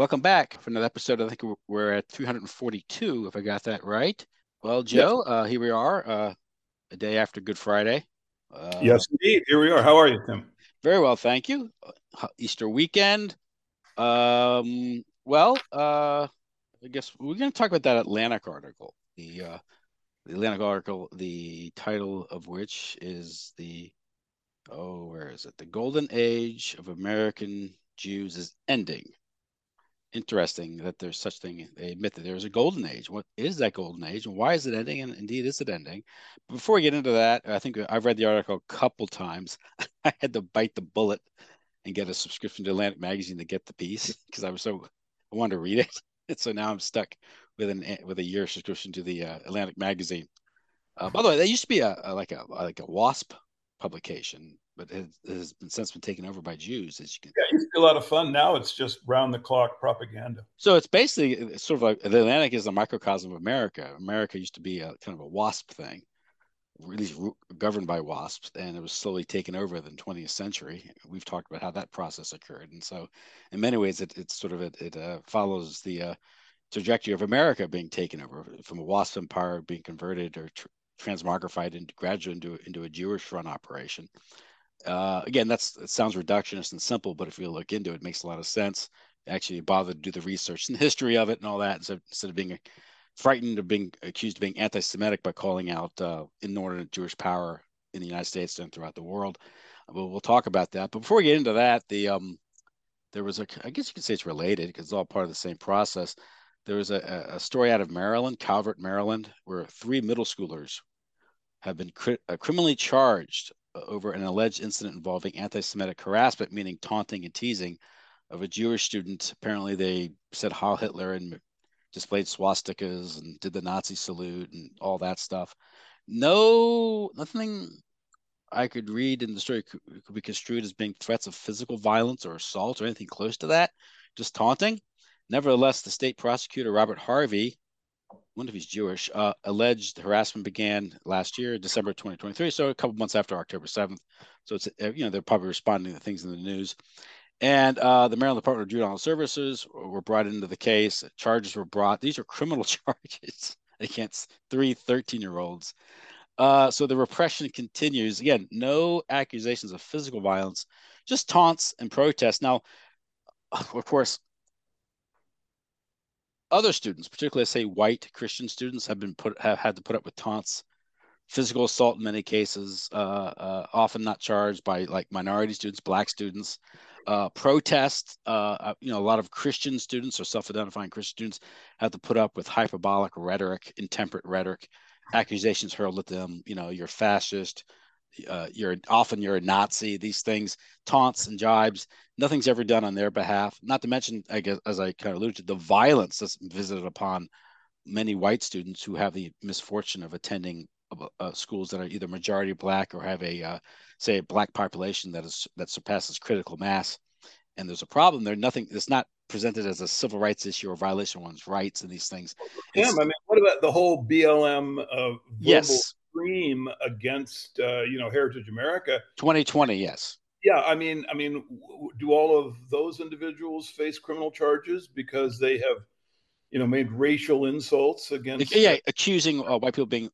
Welcome back for another episode. I think we're at 342, if I got that right. Well, Yes, Joe, here we are, a day after Good Friday. Uh, yes, indeed. Here we are. How are you, Tim? Very well, thank you. Easter weekend. I guess we're going to talk about that Atlantic article. The Atlantic article, the title of which is where is it? The Golden Age of American Jews is ending. Interesting that there's such thing. They admit that there's a golden age. What is that golden age, and why is it ending? And indeed, is it ending? But before we get into that, I think I've read the article a couple times. I had to bite the bullet and get a subscription to Atlantic Magazine to get the piece because I wanted to read it. And so now I'm stuck with a year subscription to the Atlantic Magazine. By the way, that used to be a WASP publication, but it has been since been taken over by Jews, as you can. Yeah, it used to be a lot of fun. Now it's just round the clock propaganda. So it's basically sort of like the Atlantic is a microcosm of America. America used to be a kind of a WASP thing, really governed by WASPs, and it was slowly taken over in the 20th century. We've talked about how that process occurred, and so in many ways, it follows the trajectory of America being taken over from a WASP empire being converted or transmogrified into gradually into a Jewish run operation. Again, it sounds reductionist and simple, but if you look into it, it makes a lot of sense. Actually bother to do the research and the history of it and all that, instead of being frightened of being accused of being anti-Semitic by calling out inordinate Jewish power in the United States and throughout the world. But we'll talk about that. But before we get into that, there was I guess you could say it's related because it's all part of the same process. There was a story out of Maryland, Calvert, Maryland, where three middle schoolers have been criminally charged over an alleged incident involving anti-Semitic harassment, meaning taunting and teasing of a Jewish student. Apparently, they said Heil Hitler and displayed swastikas and did the Nazi salute and all that stuff. Nothing I could read in the story could be construed as being threats of physical violence or assault or anything close to that, just taunting. Nevertheless, the state prosecutor, Robert Harvey, wonder if he's Jewish, alleged harassment began last year, December 2023, so a couple months after October 7th. So it's, they're probably responding to things in the news. And the Maryland Department of Juvenile Services were brought into the case. Charges were brought. These are criminal charges against three 13-year-olds. So the repression continues. Again, no accusations of physical violence, just taunts and protests. Now, of course, other students, particularly, say, white Christian students, have had to put up with taunts, physical assault in many cases, often not charged by like minority students, black students. Protests, a lot of Christian students or self-identifying Christian students have to put up with hyperbolic rhetoric, intemperate rhetoric, accusations hurled at them. You're fascist, you're a Nazi. These things, taunts and jibes. Nothing's ever done on their behalf. Not to mention, I guess, as I kind of alluded to, the violence that's visited upon many white students who have the misfortune of attending schools that are either majority black or have say a black population that surpasses critical mass. And there's a problem there. Nothing. It's not presented as a civil rights issue or violation of one's rights and these things. Tim, It's I mean, what about the whole BLM verbal yes, scream against Heritage America? 2020. Yes. Yeah, do all of those individuals face criminal charges because they have made racial insults against? Yeah, accusing white people being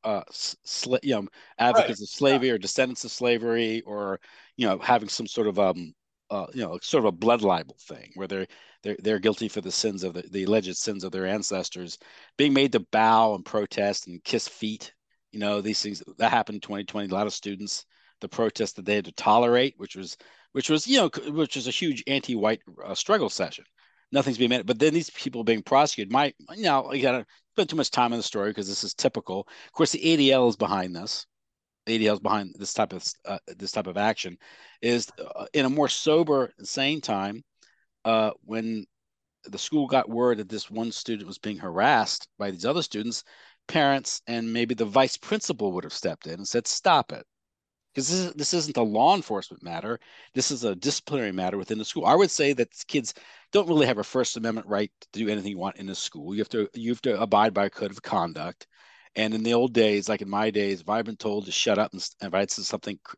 Right. advocates of slavery or descendants of slavery, or having some sort of sort of a blood libel thing where they're guilty for the sins of the alleged sins of their ancestors, being made to bow and protest and kiss feet. These things that happened in 2020. A lot of students, the protest that they had to tolerate, which was a huge anti-white struggle session. Nothing's being made. But then these people being prosecuted. You gotta spend too much time on the story because this is typical. Of course, the ADL is behind this. ADL is behind this type of action. Is in a more sober, sane time when the school got word that this one student was being harassed by these other students, parents and maybe the vice principal would have stepped in and said, "Stop it." Because this isn't a law enforcement matter. This is a disciplinary matter within the school. I would say that kids don't really have a First Amendment right to do anything you want in the school. You have to abide by a code of conduct. And in the old days, like in my days, if I've been told to shut up and if I said something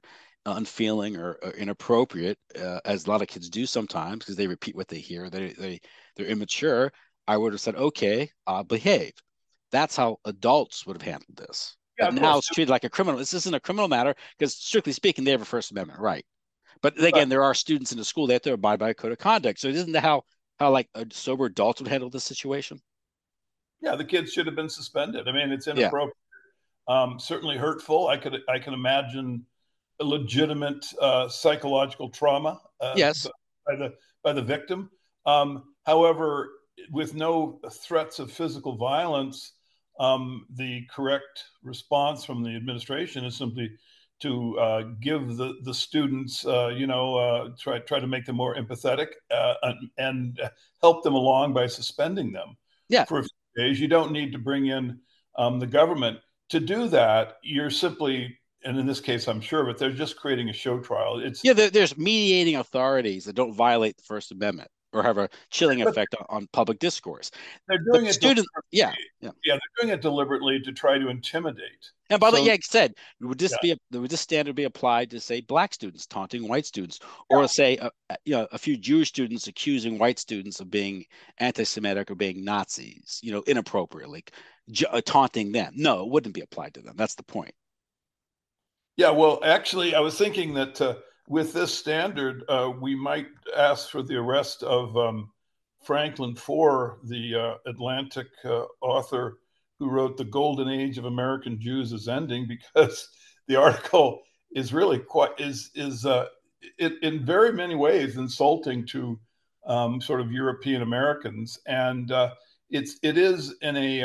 unfeeling or inappropriate, as a lot of kids do sometimes because they repeat what they hear. They're immature. I would have said, okay, I'll behave. That's how adults would have handled this. Yeah, But of now course. it's treated like a criminal. This isn't a criminal matter because, strictly speaking, they have a First Amendment right. But Right. again, there are students in the school, they have to abide by a code of conduct. So isn't that how like a sober adults would handle this situation? Yeah, the kids should have been suspended. I mean, it's Yeah. inappropriate. Certainly hurtful. I can imagine a legitimate psychological trauma Yes. by the victim. However, with no threats of physical violence, the correct response from the administration is simply to give the students, try to make them more empathetic and help them along by suspending them Yeah. for a few days. You don't need to bring in the government to do that. You're simply, and in this case, I'm sure, but they're just creating a show trial. It's Yeah, there's mediating authorities that don't violate the First Amendment or have a chilling but effect on public discourse. they're But doing the it student, yeah, yeah. yeah, they're doing it deliberately to try to intimidate. And by the way, So like I said, yeah, would this standard be applied to say black students taunting white students, yeah, or say a few Jewish students accusing white students of being anti-Semitic or being Nazis, inappropriately, taunting them? No, it wouldn't be applied to them. That's the point. yeah. Well, actually, I was thinking that with this standard, we might ask for the arrest of Franklin Foer, the Atlantic author who wrote "The Golden Age of American Jews is Ending," because the article is really quite is in very many ways insulting to sort of European Americans, and it is in a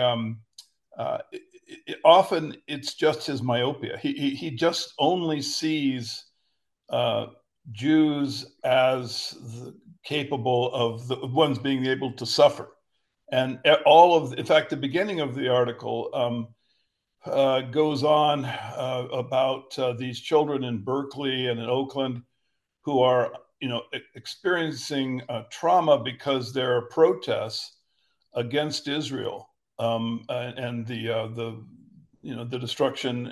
often it's just his myopia. He just only sees uh, Jews as capable of the ones being able to suffer. And in fact, the beginning of the article goes on about these children in Berkeley and in Oakland who are, experiencing trauma because there are protests against Israel and the destruction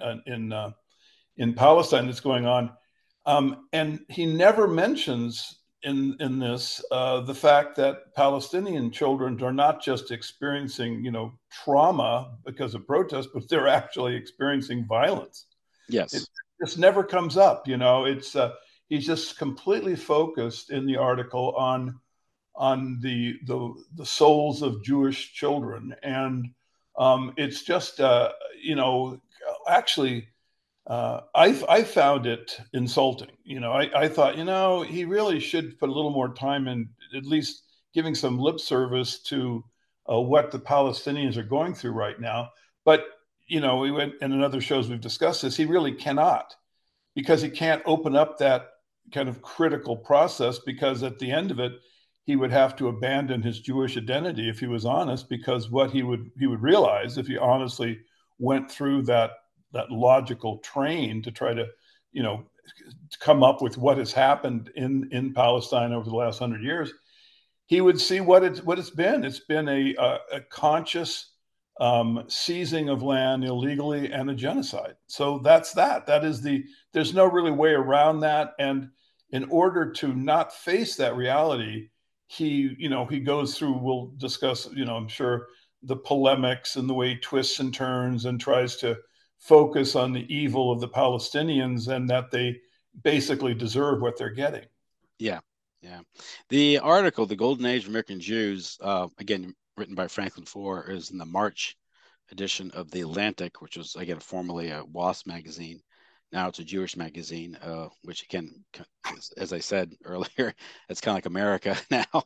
in Palestine that's going on. And he never mentions in this the fact that Palestinian children are not just experiencing trauma because of protests, but they're actually experiencing violence. It Yes. just never comes up. It's he's just completely focused in the article on the souls of Jewish children, and it's just actually I found it insulting. I thought he really should put a little more time in at least giving some lip service to what the Palestinians are going through right now. But we went in other shows we've discussed this. He really cannot because he can't open up that kind of critical process because at the end of it he would have to abandon his Jewish identity if he was honest, because what he would realize if he honestly went through that logical train to try to you know come up with what has happened in Palestine over the last 100 years, he would see what it's been. It's been a conscious seizing of land illegally and a genocide. So that's that. That is there's no really way around that. And in order to not face that reality, he goes through. We'll discuss. I'm sure the polemics and the way he twists and turns and tries to focus on the evil of the Palestinians and that they basically deserve what they're getting. Yeah. Yeah. The article, The Golden Age of American Jews, again, written by Franklin Foer, is in the March edition of The Atlantic, which was, again, formerly a WASP magazine. Now it's a Jewish magazine, which, again, as I said earlier, it's kind of like America now.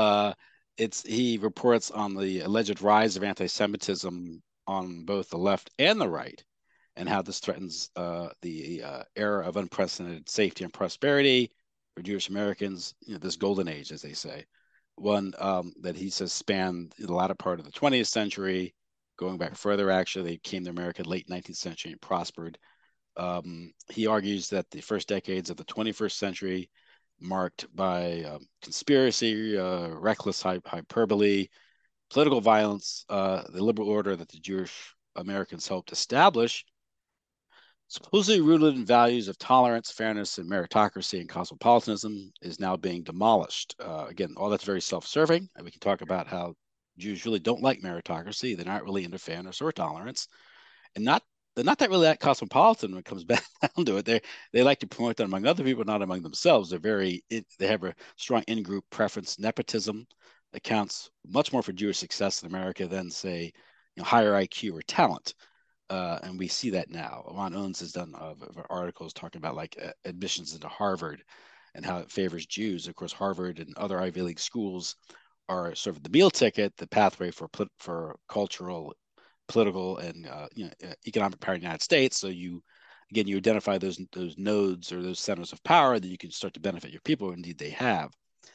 He reports on the alleged rise of anti-Semitism on both the left and the right, and how this threatens the era of unprecedented safety and prosperity for Jewish Americans, this golden age, as they say, one that he says spanned the latter part of the 20th century, going back further. Actually, they came to America late 19th century and prospered. He argues that the first decades of the 21st century marked by conspiracy, reckless hyperbole, political violence, the liberal order that the Jewish Americans helped establish supposedly rooted in values of tolerance, fairness, and meritocracy and cosmopolitanism, is now being demolished. Again, all that's very self-serving, and we can talk about how Jews really don't like meritocracy. They're not really into fairness or tolerance, and they're not that really that cosmopolitan when it comes back down to it. They like to promote that among other people, not among themselves. They have a strong in-group preference. Nepotism accounts much more for Jewish success in America than, say, higher IQ or talent. And we see that now. Ron Owens has done articles talking about like admissions into Harvard and how it favors Jews. Of course, Harvard and other Ivy League schools are sort of the meal ticket, the pathway for cultural, political, and economic power in the United States. So you identify those nodes or those centers of power that you can start to benefit your people. Indeed, they have.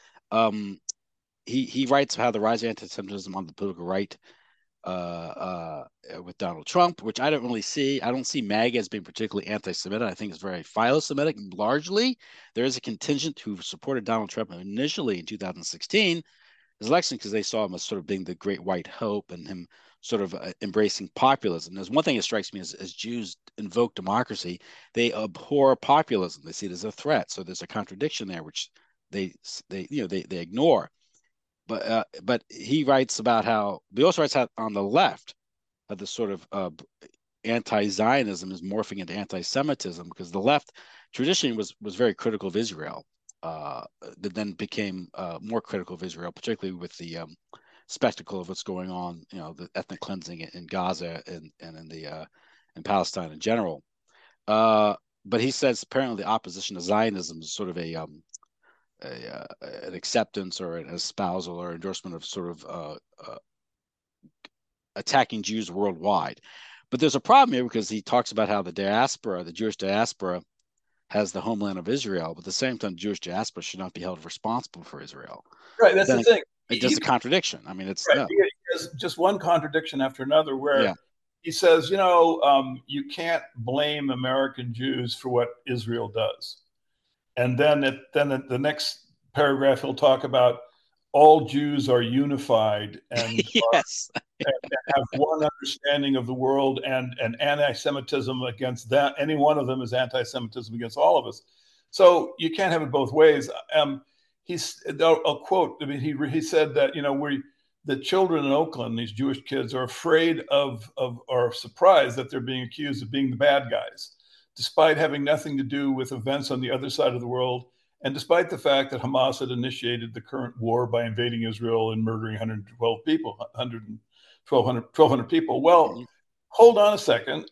He writes how the rise of anti-Semitism on the political right with Donald Trump, which I don't really see. I don't see MAGA as being particularly anti-Semitic. I think it's very philo-Semitic. Largely, there is a contingent who supported Donald Trump initially in 2016 his election because they saw him as sort of being the great white hope and him sort of embracing populism. There's one thing that strikes me as Jews invoke democracy, they abhor populism. They see it as a threat. So there's a contradiction there, which they ignore. But he writes about how he also writes how on the left how this sort of anti-Zionism is morphing into anti-Semitism because the left traditionally was very critical of Israel, that then became more critical of Israel, particularly with the spectacle of what's going on, the ethnic cleansing in Gaza and in Palestine in general. But he says apparently the opposition to Zionism is sort of an acceptance or an espousal or endorsement of sort of attacking Jews worldwide. But there's a problem here because he talks about how the Jewish diaspora, has the homeland of Israel, but at the same time, Jewish diaspora should not be held responsible for Israel. Right, that's the thing. It's just a contradiction. I mean, it's right. He has just one contradiction after another where he says, you can't blame American Jews for what Israel does. And then the next paragraph, he'll talk about all Jews are unified and, yes. and have one understanding of the world, and anti-Semitism against that. Any one of them is anti-Semitism against all of us. So you can't have it both ways. I'll quote. I mean, he said that the children in Oakland, these Jewish kids, are afraid of or surprised that they're being accused of being the bad guys, despite having nothing to do with events on the other side of the world, and despite the fact that Hamas had initiated the current war by invading Israel and murdering 112 people, 1,200 people. Well, hold on a second.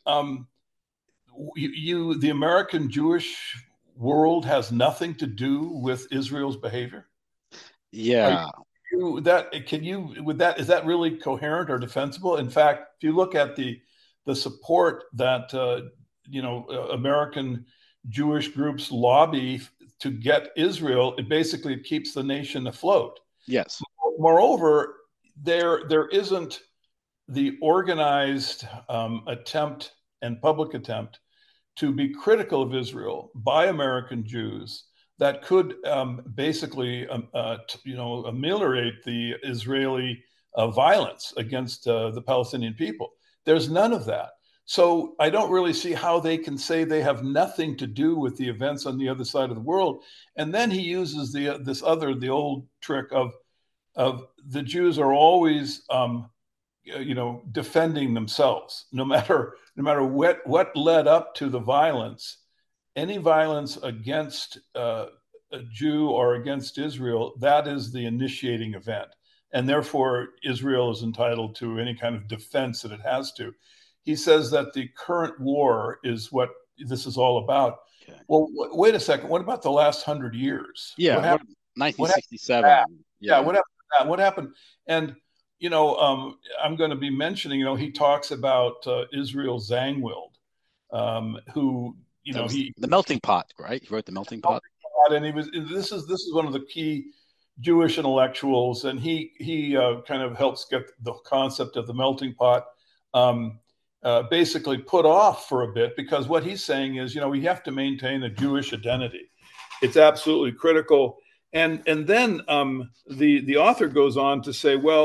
The American Jewish world has nothing to do with Israel's behavior? Yeah. Is that really coherent or defensible? In fact, if you look at the support that American Jewish groups lobby to get Israel, it basically keeps the nation afloat. Yes. Moreover, there isn't the organized attempt and public attempt to be critical of Israel by American Jews that could basically ameliorate the Israeli violence against the Palestinian people. There's none of that. So I don't really see how they can say they have nothing to do with the events on the other side of the world. And then he uses the old trick of the Jews are always defending themselves, no matter what led up to the violence. Any violence against a Jew or against Israel, that is the initiating event, and therefore Israel is entitled to any kind of defense that it has to. He says that the current war is what this is all about. Okay. Well, wait a second. What about the last 100 years? Yeah, what happened? 1967. What happened? What happened? And I'm going to be mentioning. He talks about Israel Zangwill, who the Melting Pot, right? He wrote the Melting Pot, and this is one of the key Jewish intellectuals, and he kind of helps get the concept of the melting pot basically put off for a bit, because what he's saying is, we have to maintain a Jewish identity. It's absolutely critical. And then the author goes on to say, well,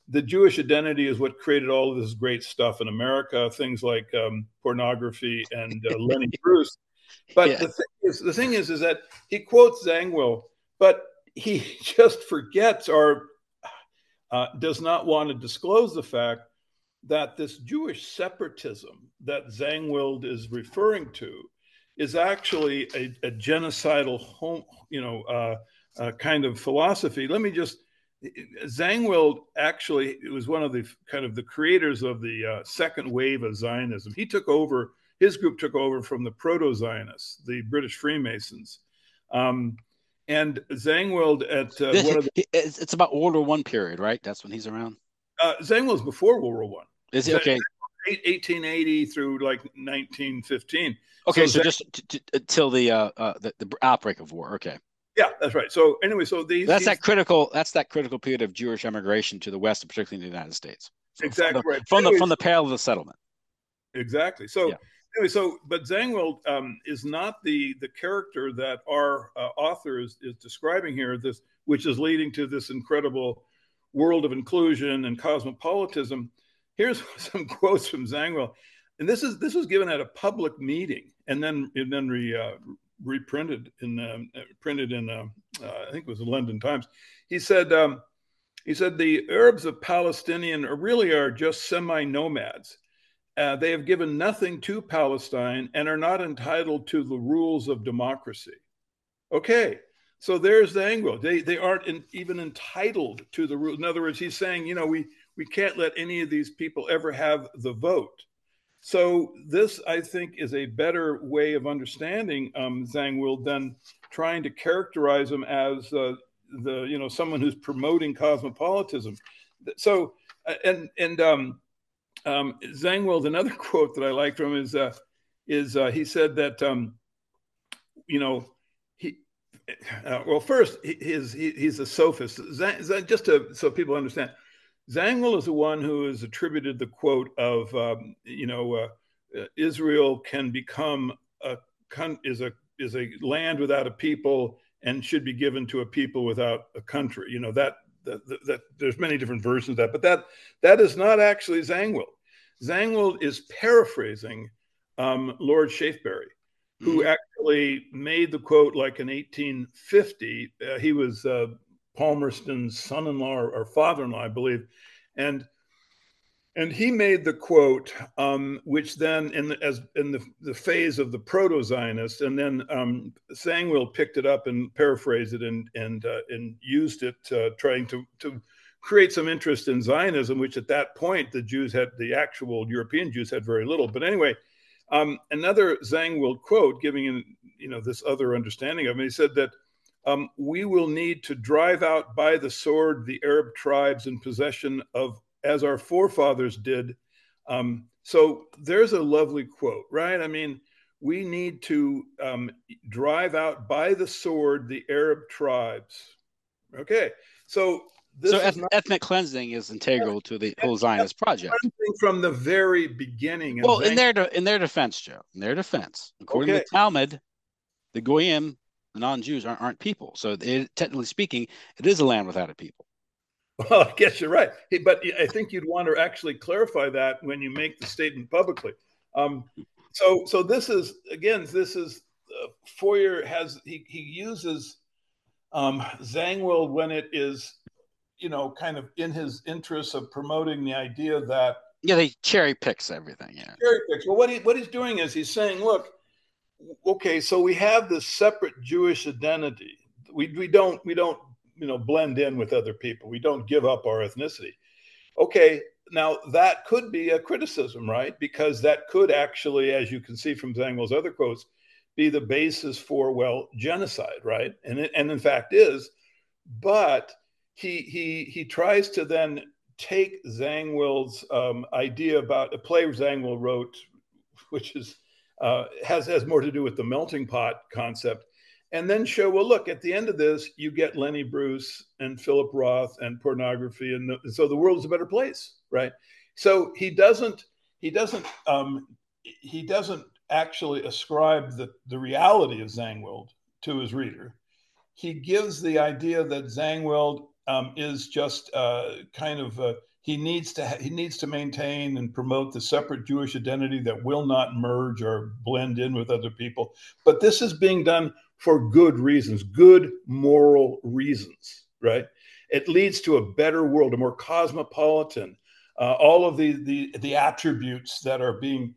the Jewish identity is what created all of this great stuff in America, things like pornography and Lenny Bruce. But Yeah. the thing is that he quotes Zangwill, but he just forgets or does not want to disclose the fact that this Jewish separatism that Zangwill is referring to is actually a genocidal kind of philosophy. Let me just Zangwill actually was one of the kind of the creators of the second wave of Zionism. He took over, his group took over from the proto-Zionists, the British Freemasons. And Zangwill It's about World War I period, right? That's when he's around. Zangwill's before World War One. Is it okay? 1880 through like 1915. Okay, so just till the outbreak of war. Okay. Yeah, that's right. So anyway, so that's that critical period of Jewish emigration to the West, particularly in the United States. Exactly right. From the Pale of the Settlement. Exactly. So yeah. Anyway, but Zangwill is not the character that our author is describing here. This, which is leading to this incredible world of inclusion and cosmopolitanism. Here's some quotes from Zangwill, and this was given at a public meeting, and then reprinted printed in I think it was the London Times. He said the Arabs of Palestinian really are just semi-nomads. They have given nothing to Palestine and are not entitled to the rules of democracy. Okay, so there's Zangwill. They aren't even entitled to the rules. In other words, he's saying, we can't let any of these people ever have the vote. So this, I think, is a better way of understanding Zangwill than trying to characterize him as someone who's promoting cosmopolitanism. So Zangwill's another quote that I like from him is he said that first he's a sophist. So people understand. Zangwill is the one who has attributed the quote of, Israel can become is a land without a people and should be given to a people without a country. That there's many different versions of that, but that is not actually Zangwill. Zangwill is paraphrasing Lord Shaftesbury, who actually made the quote like in 1850. He was Palmerston's son-in-law or father-in-law, I believe, and he made the quote, which then in the phase of the proto-Zionists, and then Zangwill picked it up and paraphrased it and used it, trying to create some interest in Zionism, which at that point the actual European Jews had very little. But anyway, another Zangwill quote, giving this other understanding of it, he said that. We will need to drive out by the sword the Arab tribes in possession of, as our forefathers did. So there's a lovely quote, right? I mean, we need to drive out by the sword the Arab tribes. Okay, so ethnic cleansing is integral to the whole Zionist project from the very beginning. Well, in their defense, Joe, according to the Talmud, the Goyim, the non-Jews aren't people. So technically speaking, it is a land without a people. Well, I guess you're right. But I think you'd want to actually clarify that when you make the statement publicly. So this is Foyer he uses Zangwill when it is, kind of in his interest of promoting the idea that. Yeah, he cherry picks everything. Yeah. Cherry picks. Well, what he's doing is he's saying, look, okay, so we have this separate Jewish identity. We don't blend in with other people. We don't give up our ethnicity. Okay, now that could be a criticism, right? Because that could actually, as you can see from Zangwill's other quotes, be the basis for genocide, right? And in fact is. But he tries to then take Zangwill's idea about a play Zangwill wrote, which is. Has more to do with the melting pot concept, and then show, well, look, at the end of this, you get Lenny Bruce and Philip Roth and pornography, and so the world is a better place, right? So he doesn't actually ascribe the reality of Zangwill to his reader. He gives the idea that Zangwill is just kind of he needs to maintain and promote the separate Jewish identity that will not merge or blend in with other people. But this is being done for good reasons, good moral reasons, right? It leads to a better world, a more cosmopolitan. All of the attributes that are being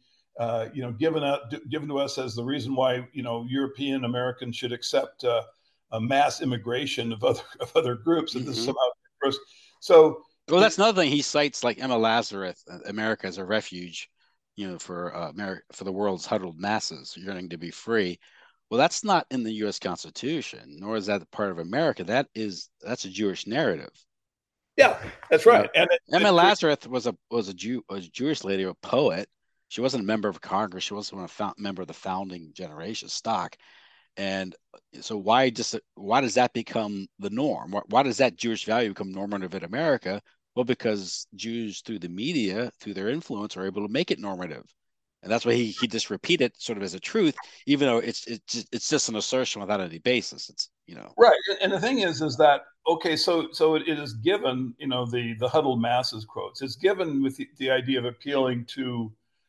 given to us as the reason why European Americans should accept a mass immigration of other groups. That this is somehow so. Well, that's another thing. He cites like Emma Lazarus, America as a refuge, for America, for the world's huddled masses yearning to be free. Well, that's not in the U.S. Constitution, nor is that part of America. That's a Jewish narrative. Yeah, that's right. And Emma Lazarus was a Jewish lady, a poet. She wasn't a member of Congress. She wasn't a member of the founding generation stock. And so why does that become the norm? Why does that Jewish value become normative in America? Well, because Jews through the media, through their influence, are able to make it normative. And that's why he just repeat it sort of as a truth, even though it's just an assertion without any basis. It's right. And the thing is that okay, so it is given, the huddled masses quotes. It's given with the idea of appealing to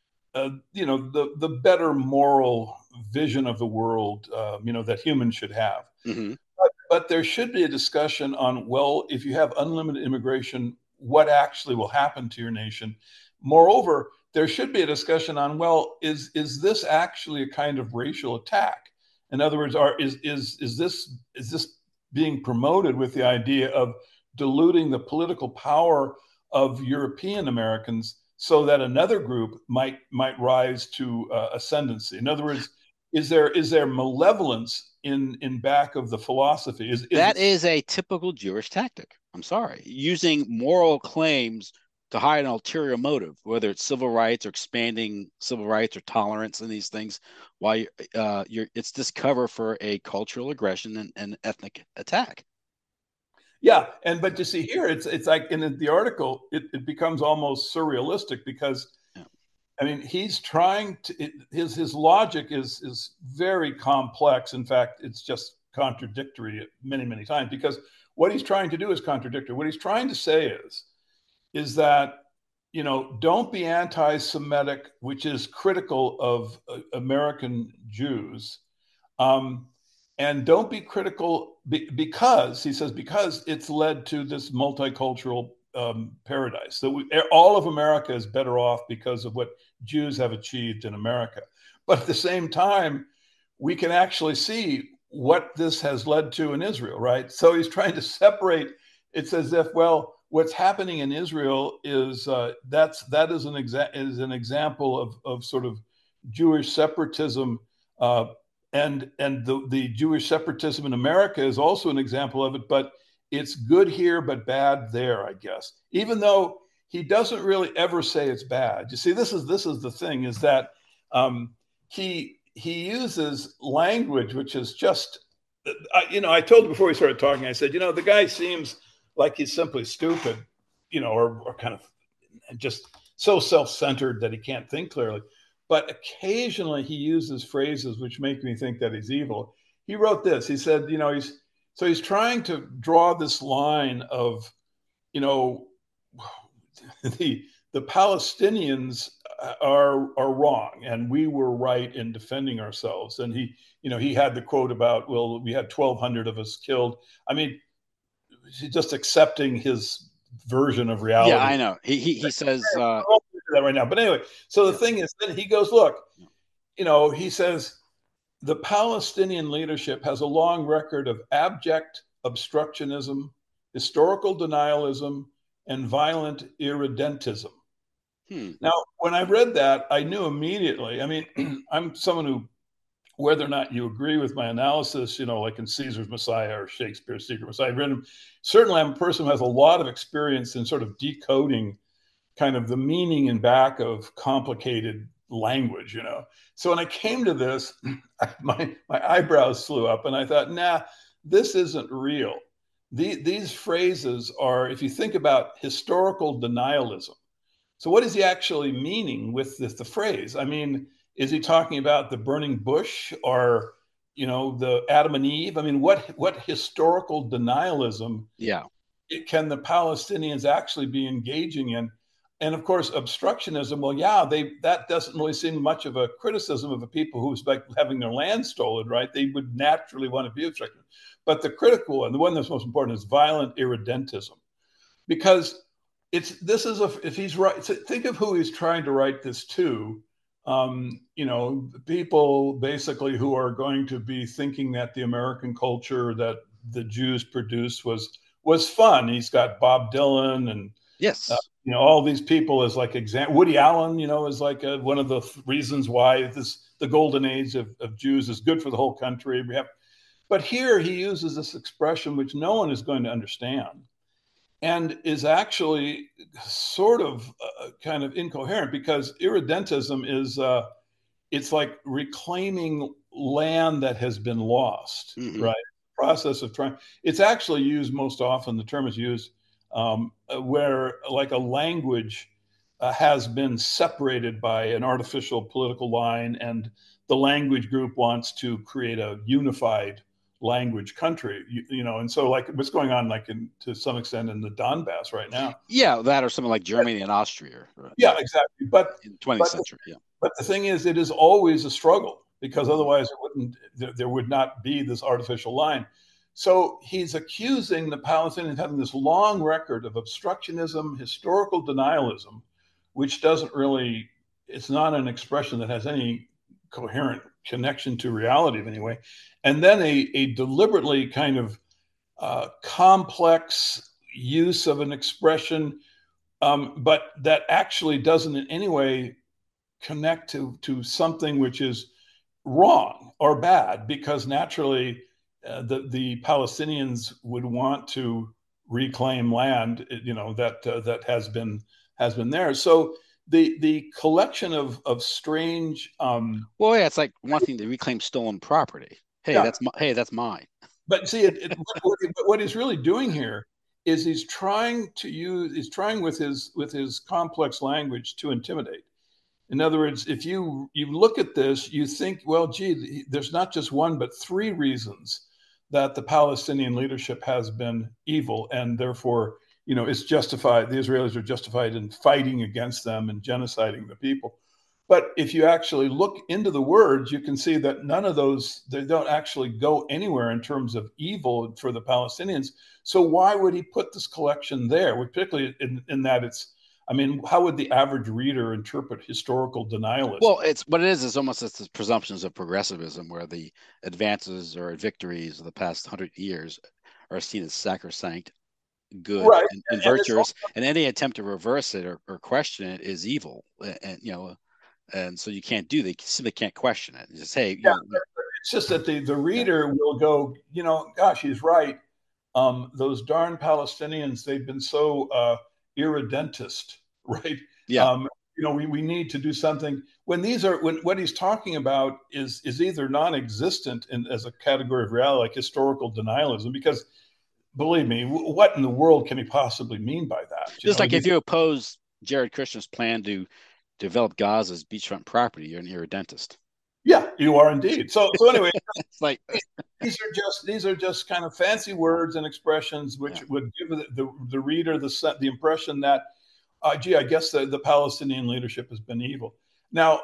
the better moral vision of the world, that humans should have. Mm-hmm. But there should be a discussion on, well, if you have unlimited immigration, what actually will happen to your nation? Moreover, there should be a discussion on, well, is this actually a kind of racial attack? In other words, is this being promoted with the idea of diluting the political power of European Americans so that another group might rise to ascendancy? In other words, is there malevolence in back of the philosophy? That is a typical Jewish tactic. I'm sorry, using moral claims to hide an ulterior motive, whether it's civil rights or expanding civil rights or tolerance and these things. Why it's this cover for a cultural aggression and ethnic attack. Yeah, but you see here, it's like in the article, it becomes almost surrealistic because, yeah. I mean, he's trying to his logic is very complex. In fact, it's just contradictory many times because what he's trying to do is contradictory. What he's trying to say is that don't be anti-Semitic, which is critical of American Jews. And don't be critical because, he says, because it's led to this multicultural paradise. So all of America is better off because of what Jews have achieved in America. But at the same time, we can actually see what this has led to in Israel, right? So he's trying to separate. It's as if, well, what's happening in Israel is that is an example of sort of Jewish separatism. And the Jewish separatism in America is also an example of it, but it's good here, but bad there, I guess. Even though he doesn't really ever say it's bad. You see, this is the thing, is that he uses language which is just, I told him before we started talking, I said, the guy seems like he's simply stupid, or kind of just so self-centered that he can't think clearly. But occasionally he uses phrases which make me think that he's evil. He wrote this. He said, he's trying to draw this line of, the Palestinians are wrong and we were right in defending ourselves. And he had the quote about, well, we had 1,200 of us killed. I mean, he's just accepting his version of reality. Yeah, I know. He says that right now. But anyway, so the thing is, then he goes, look, he says the Palestinian leadership has a long record of abject obstructionism, historical denialism, and violent irredentism. Now, when I read that, I knew immediately. I mean, I'm someone who, whether or not you agree with my analysis, like in Caesar's Messiah or Shakespeare's Secret Messiah, certainly I'm a person who has a lot of experience in sort of decoding kind of the meaning in back of complicated language, So when I came to this, my eyebrows flew up and I thought, nah, this isn't real. These phrases are, if you think about historical denialism. So what is he actually meaning with the phrase? I mean, is he talking about the burning bush or, the Adam and Eve? I mean, what historical denialism can the Palestinians actually be engaging in? And of course, obstructionism. Well, yeah, that doesn't really seem much of a criticism of the people who's like having their land stolen, right? They would naturally want to be obstructive. But the critical one, the one that's most important, is violent irredentism, because if he's right, think of who he's trying to write this to. People basically who are going to be thinking that the American culture that the Jews produced was fun. He's got Bob Dylan and Yes. all these people as like Woody Allen, is like one of the reasons why the golden age of Jews is good for the whole country. But here he uses this expression which no one is going to understand, and is actually sort of kind of incoherent, because irredentism is it's like reclaiming land that has been lost, Mm-hmm. right? Process of trying. It's actually used most often. The term is used where like a language has been separated by an artificial political line, and the language group wants to create a unified language country, and so like what's going on, like to some extent in the Donbass right now. Yeah, that or something like Germany and Austria, right? Yeah, exactly. In the 20th But century. Yeah. but the thing is, it is always a struggle, because otherwise there would not be this artificial line. So he's accusing the Palestinians of having this long record of obstructionism, historical denialism, which doesn't really, it's not an expression that has any coherent connection to reality in any way. And then a deliberately kind of complex use of an expression, but that actually doesn't in any way connect to something which is wrong or bad, because naturally the Palestinians would want to reclaim land, that has been there. So the collection of strange, Well, yeah, it's like wanting to reclaim stolen property. Hey, yeah. that's mine. But see, what he's really doing here is he's trying with his complex language to intimidate. In other words, if you look at this, you think, well, gee, there's not just one, but three reasons that the Palestinian leadership has been evil, and therefore, it's justified. The Israelis are justified in fighting against them and genociding the people. But if you actually look into the words, you can see that none of those, they don't actually go anywhere in terms of evil for the Palestinians. So why would he put this collection there? Particularly in that I mean, how would the average reader interpret historical denialism? Well, it's what it is almost it's the presumptions of progressivism, where the advances or victories of the past 100 years are seen as sacrosanct, good, Right. and virtuous, and any attempt to reverse it or question it is evil. And so you can't do that. You simply can't question it. You just hey, Yeah, it's just that the reader will go, gosh, he's right. Those darn Palestinians, they've been so irredentist, right? yeah, We need to do something. When what he's talking about is either non-existent as a category of reality, like historical denialism, because believe me, what in the world can he possibly mean by that? just like if you oppose Jared Kushner's plan to develop Gaza's beachfront property, you're an irredentist. Yeah, you are indeed. So anyway, It's like these are just kind of fancy words and expressions which would give the reader the impression that, gee, I guess the Palestinian leadership has been evil. Now,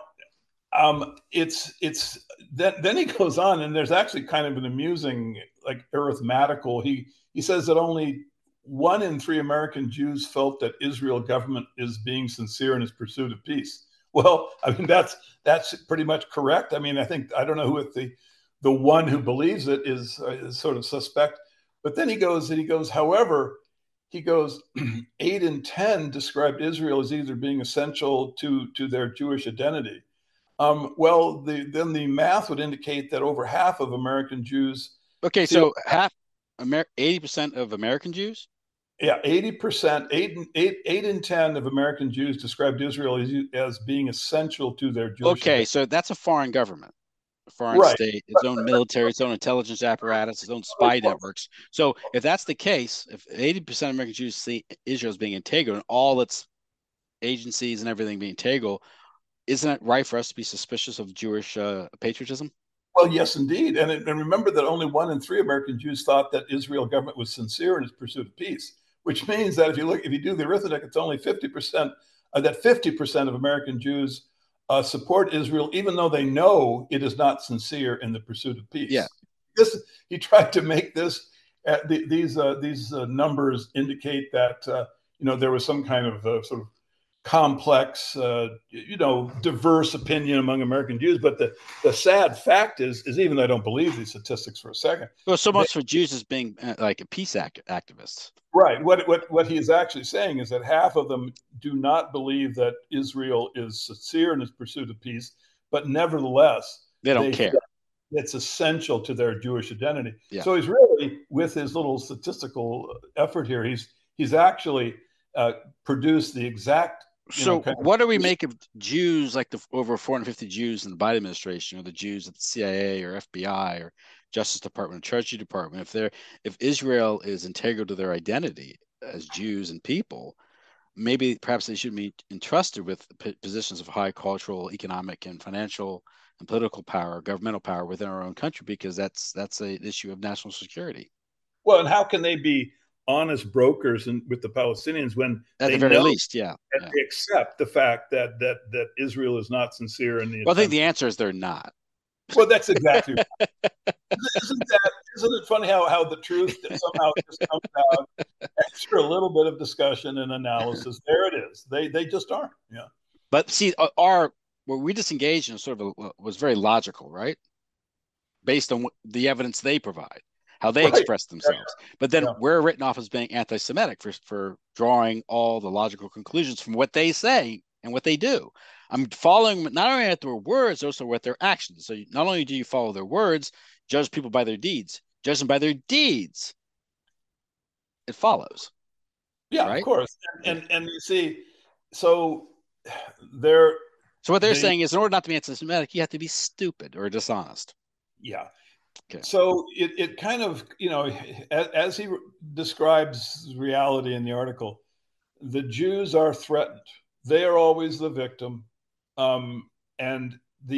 it's then he goes on, and there's actually kind of an amusing like arithmetical. He says that only 1 in 3 American Jews felt that Israel government is being sincere in its pursuit of peace. Well, I mean that's pretty much correct. I mean, I don't know who the one who believes it is sort of suspect. But then he goes, however, he goes, 8 in 10 described Israel as either being essential to their Jewish identity. Well, then the math would indicate that over half of American Jews. okay, so 80% of American Jews. Yeah, 80%, 8 in 10 of American Jews described Israel as being essential to their Jewish Okay, identity. so that's a foreign government, a foreign Right. state, its own military, its own intelligence apparatus, its own spy networks. So if that's the case, if 80% of American Jews see Israel as being integral and all its agencies and everything being integral, isn't it right for us to be suspicious of Jewish patriotism? Well, yes, indeed. And remember that only 1 in 3 American Jews thought that Israel government was sincere in its pursuit of peace. which means that if you do the arithmetic, it's only 50%, that 50% of American Jews support Israel, even though they know it is not sincere in the pursuit of Yeah. peace. This he tried to make this these numbers indicate that there was some kind of sort of complex, diverse opinion among American Jews. But the sad fact is even though I don't believe these statistics for a second, Well, so they, much for Jews as being like a peace activists. right? What he is actually saying is that half of them do not believe that Israel is sincere in its pursuit of peace, but nevertheless They don't they think care. it's essential to their Jewish identity. Yeah. So he's really, with his little statistical effort here, he's actually uh, produced the exact, So kind of. what do we make of Jews like the over 450 Jews in the Biden administration, or the Jews at the CIA or FBI or Justice Department, Treasury Department? If Israel is integral to their identity as Jews and people, maybe perhaps they should be entrusted with positions of high cultural, economic, and financial and political power, governmental power within our own country, because that's an issue of national security. Well, and how can they be honest brokers with the Palestinians when At the they very know least, yeah, and yeah. they accept the fact that Israel is not sincere in the Well, I think attempt? the answer is they're not. Well, that's exactly right. Isn't it funny how the truth somehow just comes out after a little bit of discussion and analysis? There it is. They just aren't. Yeah. But see, our where we disengaged in sort of was very logical, right? Based on the evidence they provide, how they Right. express themselves. But then Yeah. we're written off as being anti-Semitic for drawing all the logical conclusions from what they say and what they do. I'm following not only at their words, also what their actions. So not only do you follow their words, judge people by their deeds. Judge them by their deeds. It follows, Yeah, of right? course. Yeah. And you see, so they're So what they're the saying is, in order not to be anti-Semitic, you have to be stupid or dishonest. yeah. Okay. So it kind of, as he describes reality in the article, the Jews are threatened. They are always the victim. And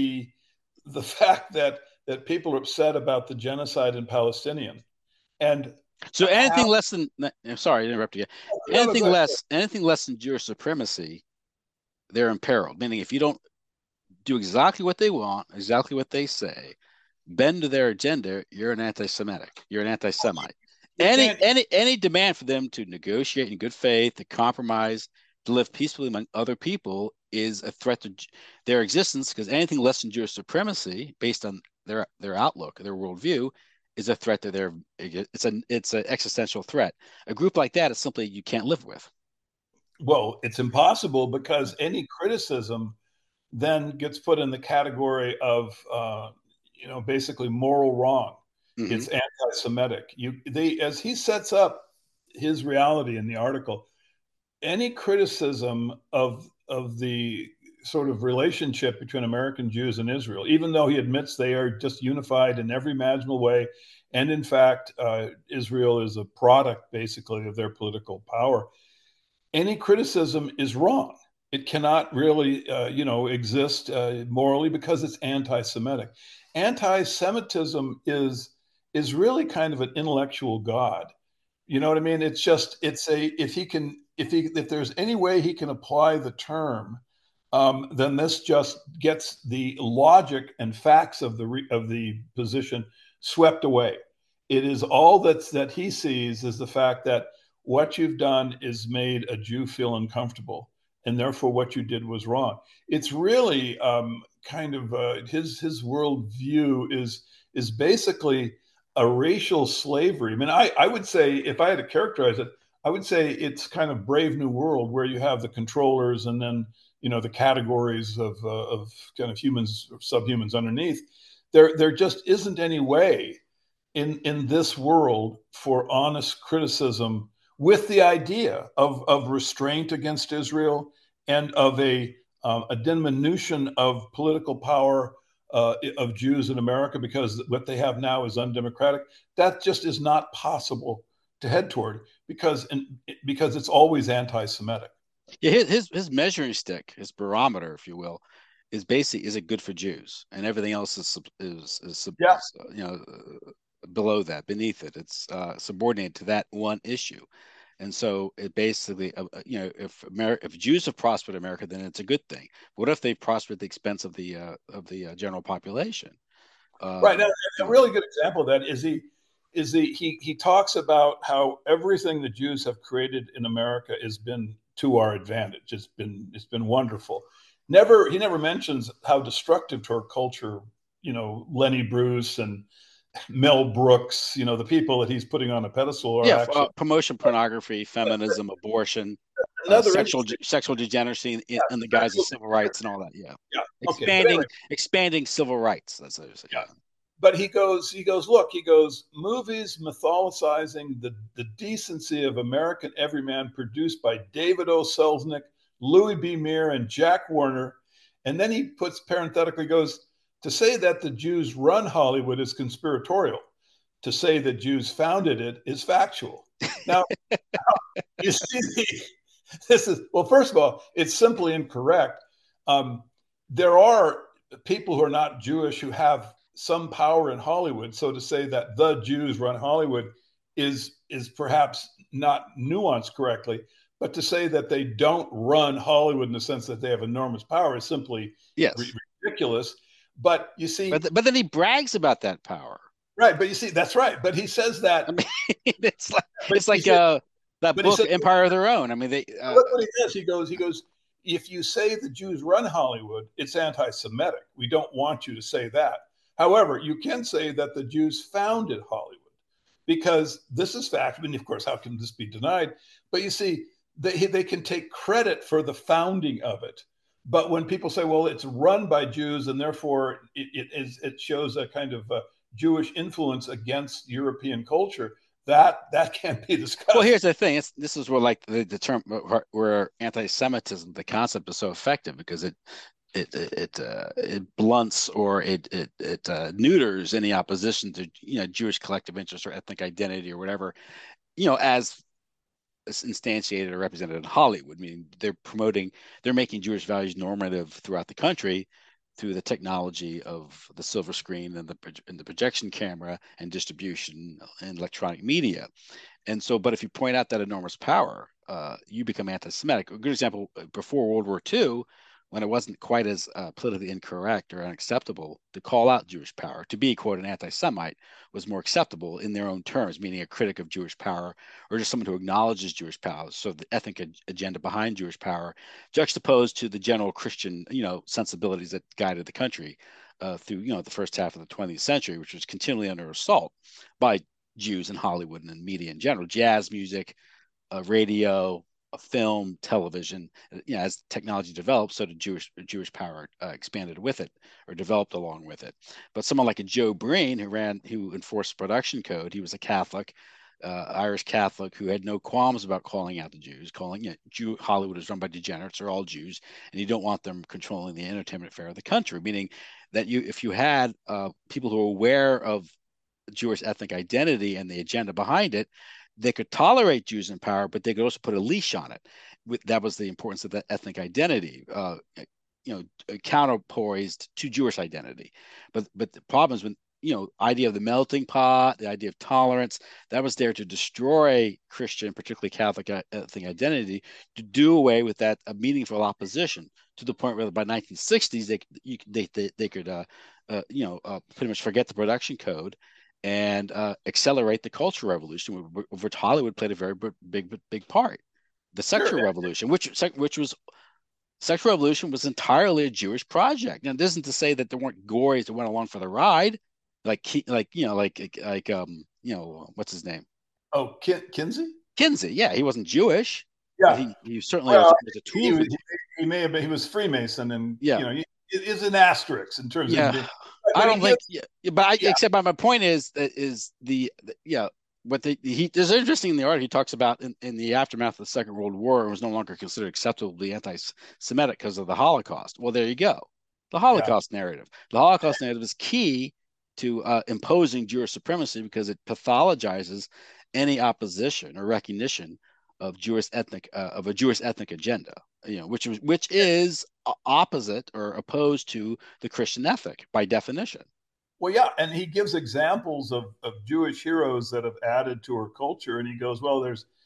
the fact that people are upset about the genocide in Palestinian and So how anything less than, I'm sorry to interrupt you. no, no, go ahead. Anything less than Jewish supremacy, they're imperiled. Meaning, if you don't do exactly what they want, exactly what they say, bend to their agenda, you're an anti-Semitic. You're an anti-Semite. You can't. Any demand for them to negotiate in good faith, to compromise, to live peacefully among other people is a threat to their existence. Because anything less than Jewish supremacy, based on their outlook, their worldview, is a threat to their. It's an existential threat. A group like that is simply you can't live with. Well, it's impossible because any criticism then gets put in the category of basically moral wrong. Mm-hmm. It's anti-Semitic. As he sets up his reality in the article, any criticism of the sort of relationship between American Jews and Israel, even though he admits they are just unified in every imaginable way, and in fact, Israel is a product basically of their political power. Any criticism is wrong. It cannot really, exist morally because it's anti-Semitic. Anti-Semitism is really kind of an intellectual god. You know what I mean? It's just it's a if there's any way he can apply the term, then this just gets the logic and facts of the position swept away. It is all that he sees is the fact that what you've done is made a Jew feel uncomfortable, and therefore what you did was wrong. It's really kind of his worldview is basically a racial slavery. I mean, I would say if I had to characterize it, I would say it's kind of Brave New World where you have the controllers and then the categories of kind of humans or subhumans underneath. There just isn't any way in this world for honest criticism with the idea of restraint against Israel and of a diminution of political power of Jews in America because what they have now is undemocratic. That just is not possible to head toward because it's always anti-Semitic. Yeah, his measuring stick, his barometer, if you will, is it good for Jews, and everything else Yeah, below that, beneath it. It's subordinated to that one issue. And so it basically, if Jews have prospered in America, then it's a good thing. What if they prospered at the expense of the general population? Right. Now, You a know, really good example of that he talks about how everything the Jews have created in America has been to our advantage. It's been wonderful. He never mentions how destructive to our culture, Lenny Bruce and Mel Brooks, the people that he's putting on a pedestal are yeah, actually promotion, pornography, feminism, abortion, another sexual degeneracy in the guise of sexual. civil rights and all that. Yeah, Yeah. Okay. But anyway, expanding civil rights. That's what I say. yeah. But look, movies mythologizing the decency of American everyman produced by David O. Selznick, Louis B. Mayer, and Jack Warner. And then he puts parenthetically goes, to say that the Jews run Hollywood is conspiratorial. To say that Jews founded it is factual. Now, you see, this is, well, first of all, it's simply incorrect. Um, there are people who are not Jewish who have some power in Hollywood. So to say that the Jews run Hollywood is perhaps not nuanced correctly, but to say that they don't run Hollywood in the sense that they have enormous power is simply Yes, ridiculous. But you see, but then he brags about that power. right? But you see, that's right. But he says that. I mean, it's like But it's he like said, that but he book said, Empire of Their Own. I mean, they look what he does. He goes, if you say the Jews run Hollywood, it's anti Semitic. We don't want you to say that. However, you can say that the Jews founded Hollywood because this is fact. I mean, of course, how can this be denied? But you see, they can take credit for the founding of it. But when people say, well, it's run by Jews and therefore it shows a kind of Jewish influence against European culture, that can't be well, discussed. here's the thing. This is where like the term where anti-Semitism, the concept is so effective because it blunts or it neuters any opposition to Jewish collective interest or ethnic identity or whatever as instantiated or represented in Hollywood. I mean, they're making Jewish values normative throughout the country through the technology of the silver screen and the projection camera and distribution and electronic media. And so, but if you point out that enormous power, you become anti-Semitic. A good example: before World War II, when it wasn't quite as politically incorrect or unacceptable to call out Jewish power, to be quote an anti-Semite was more acceptable in their own terms, meaning a critic of Jewish power or just someone who acknowledges Jewish power. So the ethnic agenda behind Jewish power, juxtaposed to the general Christian, sensibilities that guided the country through, the first half of the 20th century, which was continually under assault by Jews in Hollywood and in media in general, jazz music, radio, film, television. As technology developed, so did Jewish power expanded with it or developed along with it. But someone like a Joe Breen, who enforced production code, he was a Catholic, Irish Catholic who had no qualms about calling out the Jews, calling Hollywood is run by degenerates, they're all Jews, and you don't want them controlling the entertainment fair of the country. Meaning that if you had people who are aware of Jewish ethnic identity and the agenda behind it, they could tolerate Jews in power, but they could also put a leash on it. That was the importance of that ethnic identity, counterpoised to Jewish identity. But the problem is when idea of the melting pot, the idea of tolerance, that was there to destroy Christian, particularly Catholic ethnic identity, to do away with that meaningful opposition to the point where by 1960s they could pretty much forget the production code and accelerate the cultural revolution, which Hollywood played a very big part. The Sure. sexual revolution, which was sexual revolution, was entirely a Jewish project. Now, it isn't to say that there weren't gories that went along for the ride, what's his name? Oh, Kinsey? Kinsey. Yeah, he wasn't Jewish, but Yeah. he certainly Well, was a he tool for. was, he may have been, he was Freemason, and Yeah, it is an asterisk in terms of yeah. being. I But he don't think. gives, Yeah, but yeah, except my point is yeah. What there's interesting in the article he talks about in the aftermath of the Second World War, it was no longer considered acceptable to be anti-Semitic because of the Holocaust. Well, there you go. The yeah. Holocaust narrative. The Holocaust narrative is key to imposing Jewish supremacy because it pathologizes any opposition or recognition of a Jewish ethnic agenda. Which is opposite or opposed to the Christian ethic by definition. Well, yeah, and he gives examples of Jewish heroes that have added to her culture, and he goes, well,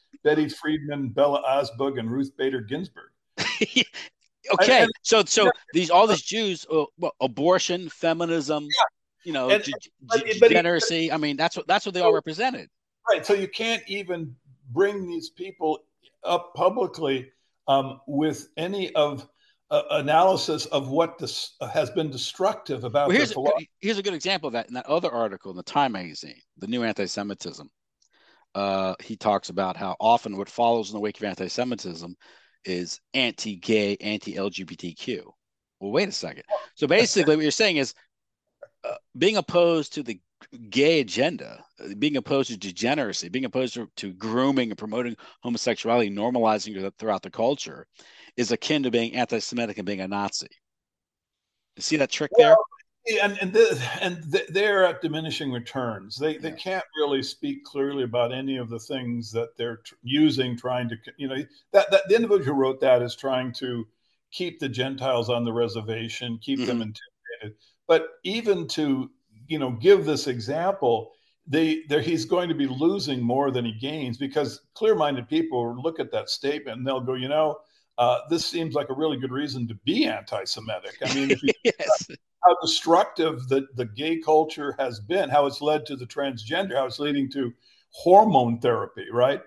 Betty Friedman, Bella Osberg, and Ruth Bader Ginsburg. Okay, And so these all these Jews, well, abortion, feminism, and, but degeneracy. I mean, that's what they all represented. right. So you can't even bring these people up publicly with any of analysis of what this has been destructive about Well, their philosophy. here's a good example of that in that other article in the Time magazine, the new anti-Semitism. He talks about how often what follows in the wake of anti-Semitism is anti-gay, anti-LGBTQ. Well, wait a second. So basically, what you're saying is being opposed to the gay agenda, being opposed to degeneracy, being opposed to grooming and promoting homosexuality, normalizing it throughout the culture, is akin to being anti-Semitic and being a Nazi. You see that trick there? They're at diminishing returns. They can't really speak clearly about any of the things that they're using, trying to, that the individual who wrote that is trying to keep the Gentiles on the reservation, keep them intimidated. But even to, give this example, he's going to be losing more than he gains, because clear-minded people look at that statement and they'll go, this seems like a really good reason to be anti-Semitic. I mean, if you yes. how destructive the gay culture has been, how it's led to the transgender, how it's leading to hormone therapy, right?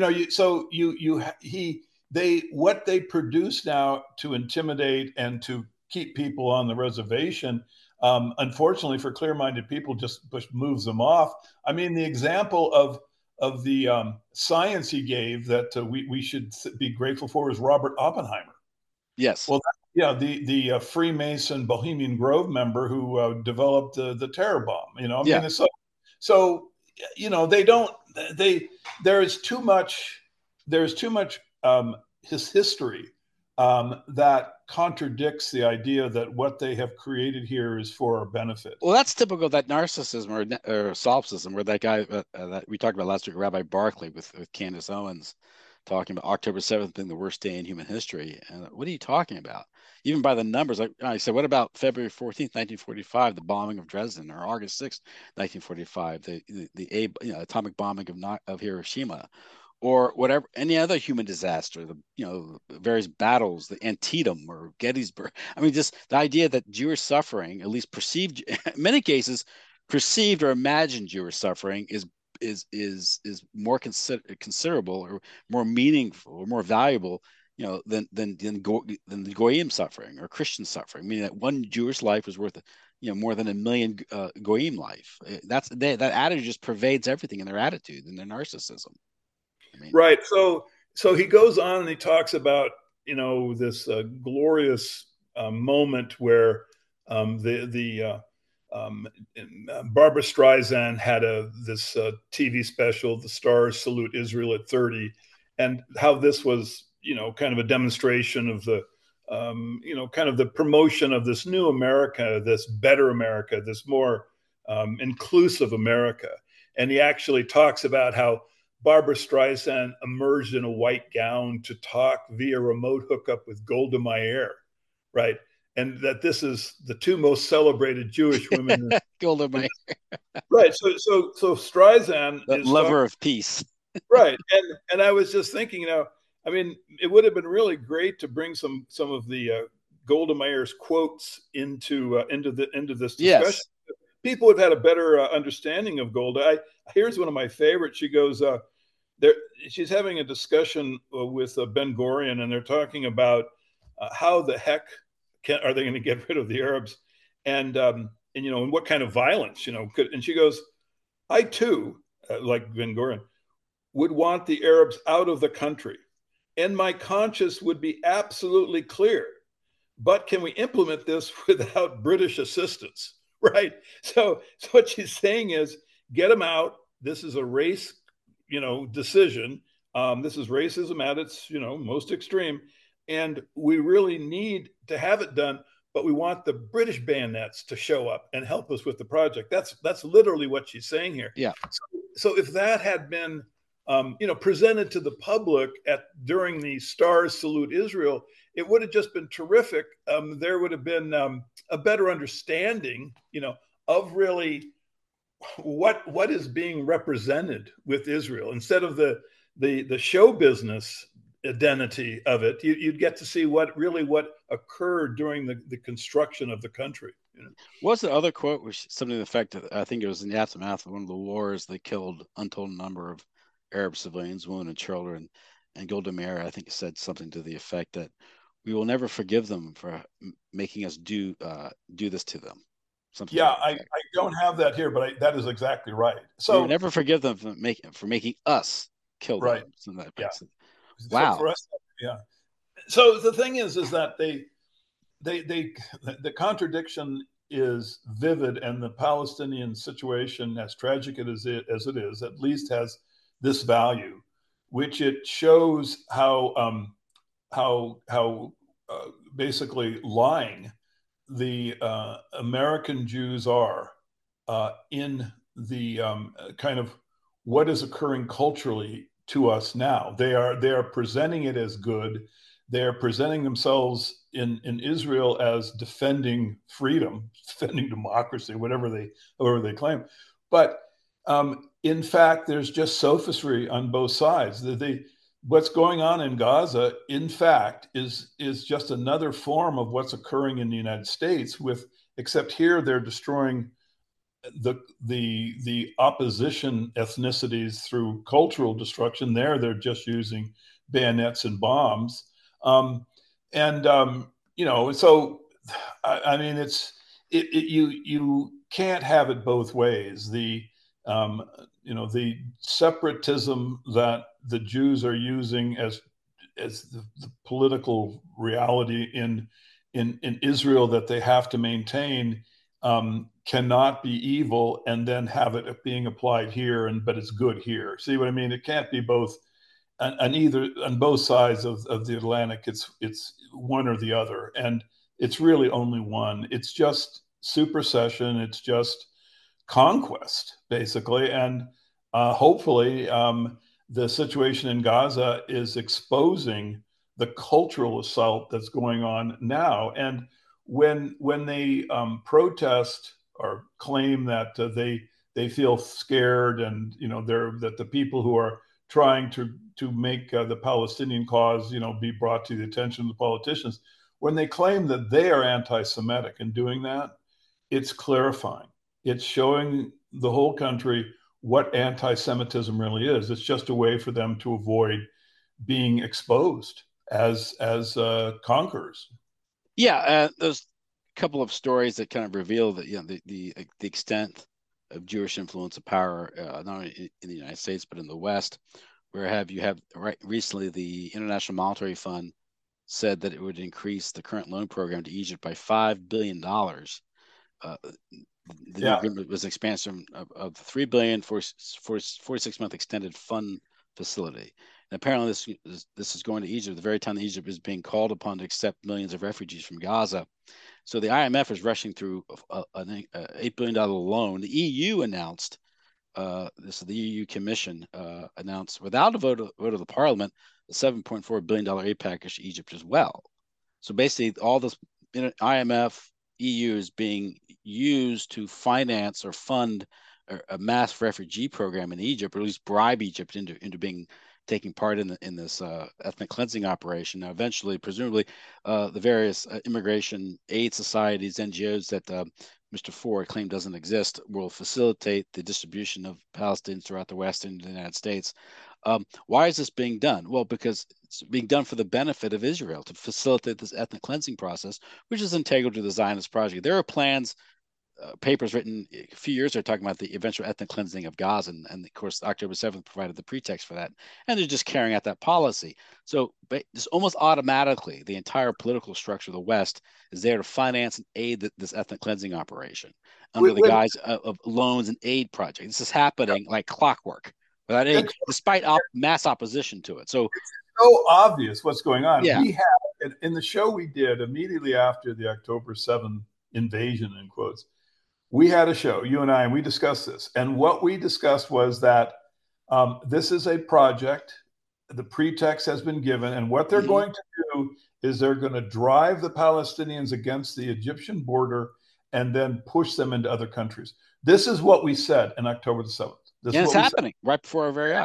What they produce now to intimidate and to keep people on the reservation, unfortunately for clear-minded people, just moves them off. I mean, the example of the science he gave that we should be grateful for is Robert Oppenheimer. Yes. Well, the Freemason Bohemian Grove member who developed the terror bomb. Mean, so they don't. There's too much his history that contradicts the idea that what they have created here is for our benefit. Well, that's typical of that narcissism or solipsism, where that guy that we talked about last week, Rabbi Barkley, with Candace Owens, talking about October 7th being the worst day in human history. And what are you talking about? Even by the numbers, like I said, what about February 14th, 1945, the bombing of Dresden, or August 6th, 1945, the atomic bombing of Hiroshima, or whatever, any other human disaster, the various battles, the Antietam or Gettysburg. I mean, just the idea that Jewish suffering, at least perceived, in many cases, perceived or imagined Jewish suffering is more considerable or more meaningful or more valuable, than the Goyim suffering or Christian suffering. Meaning that one Jewish life was worth, more than a million Goyim life. That attitude just pervades everything in their attitude and their narcissism. Right. So he goes on and he talks about, this glorious moment where Barbara Streisand had this TV special, The Stars Salute Israel at 30, and how this was, kind of a demonstration of the, kind of the promotion of this new America, this better America, this more inclusive America. And he actually talks about how Barbara Streisand emerged in a white gown to talk via remote hookup with Golda Meir, right? And that this is the two most celebrated Jewish women. Golda Meir. Right. So Streisand is lover of peace. Right. And I was just thinking, I mean, it would have been really great to bring some of the Golda Meir's quotes into this discussion. Yes. People have had a better understanding of Golda. Here's one of my favorites. She goes, she's having a discussion with Ben Gurion, and they're talking about how the heck are they going to get rid of the Arabs, and what kind of violence, and she goes, I too, like Ben Gurion, would want the Arabs out of the country, and my conscience would be absolutely clear. But can we implement this without British assistance? Right. So what she's saying is, get them out. This is a race, decision. This is racism at its, most extreme. And we really need to have it done, but we want the British bayonets to show up and help us with the project. That's literally what she's saying here. Yeah. So if that had been, presented to the public during the Stars Salute Israel, it would have just been terrific. There would have been a better understanding, of really what is being represented with Israel, instead of the the show business identity of it, you'd get to see what occurred during the construction of the country. You know? What's the other quote? Which something to the effect that I think it was in the aftermath of one of the wars that killed untold number of Arab civilians, women, and children. And Golda Meir, I think, said something to the effect that we will never forgive them for making us do this to them. Something to Yeah, that effect. I don't have that here, but that is exactly right. We will So, never forgive them for making us kill right, them. Something to that yeah. effect. So, wow. For us, yeah. So the thing is that they the contradiction is vivid, and the Palestinian situation, as tragic as it is, at least has this value, which it shows how basically lying the American Jews are in the kind of what is occurring culturally to us now. They are presenting it as good. They are presenting themselves in Israel as defending freedom, defending democracy, whatever they claim. But in fact, there's just sophistry on both sides. What's going on in Gaza, in fact, is just another form of what's occurring in the United States. Except here they're destroying the opposition ethnicities through cultural destruction. There, they're just using bayonets and bombs, and so I mean, you can't have it both ways. The separatism that the Jews are using as the political reality in Israel that they have to maintain cannot be evil and then have it being applied here, but it's good here. See what I mean? It can't be both, on both sides of the Atlantic. It's one or the other, and it's really only one. It's just supersession. It's just conquest, basically, and hopefully the situation in Gaza is exposing the cultural assault that's going on now. And when they protest or claim that they feel scared, and that the people who are trying to make the Palestinian cause be brought to the attention of the politicians, when they claim that they are anti-Semitic in doing that, it's clarifying. It's showing the whole country what anti-Semitism really is. It's just a way for them to avoid being exposed as conquerors. Yeah, there's a couple of stories that kind of reveal that the extent of Jewish influence and power, not only in the United States but in the West. Where you have right recently the International Monetary Fund said that it would increase the current loan program to Egypt by $5 billion. The new agreement was an expansion of $3 billion for 46-month extended fund facility. And apparently this is going to Egypt at the very time that Egypt is being called upon to accept millions of refugees from Gaza. So the IMF is rushing through an $8 billion loan. The EU announced, this is the EU Commission announced without a vote of the Parliament, a $7.4 billion aid package to Egypt as well. So basically, all this IMF, EU is being used to finance or fund a mass refugee program in Egypt, or at least bribe Egypt into taking part in this ethnic cleansing operation. Now, eventually, presumably, the various immigration aid societies, NGOs that Mr. Ford claimed doesn't exist, will facilitate the distribution of Palestinians throughout the West and the United States. Why is this being done? Well, because it's being done for the benefit of Israel to facilitate this ethnic cleansing process, which is integral to the Zionist project. There are plans, papers written a few years ago talking about the eventual ethnic cleansing of Gaza, and of course, October 7th provided the pretext for that, and they're just carrying out that policy. So, just almost automatically, the entire political structure of the West is there to finance and aid this ethnic cleansing operation under the guise of loans and aid projects. This is happening like clockwork, without any, despite mass opposition to it. So it's so obvious what's going on. Yeah. We had, in the show we did immediately after the October 7th invasion, in quotes, we had a show, you and I, and we discussed this. And what we discussed was that this is a project, the pretext has been given, and what they're going to do is they're going to drive the Palestinians against the Egyptian border and then push them into other countries. This is what we said in October the 7th. This is it's happening right before our very eyes.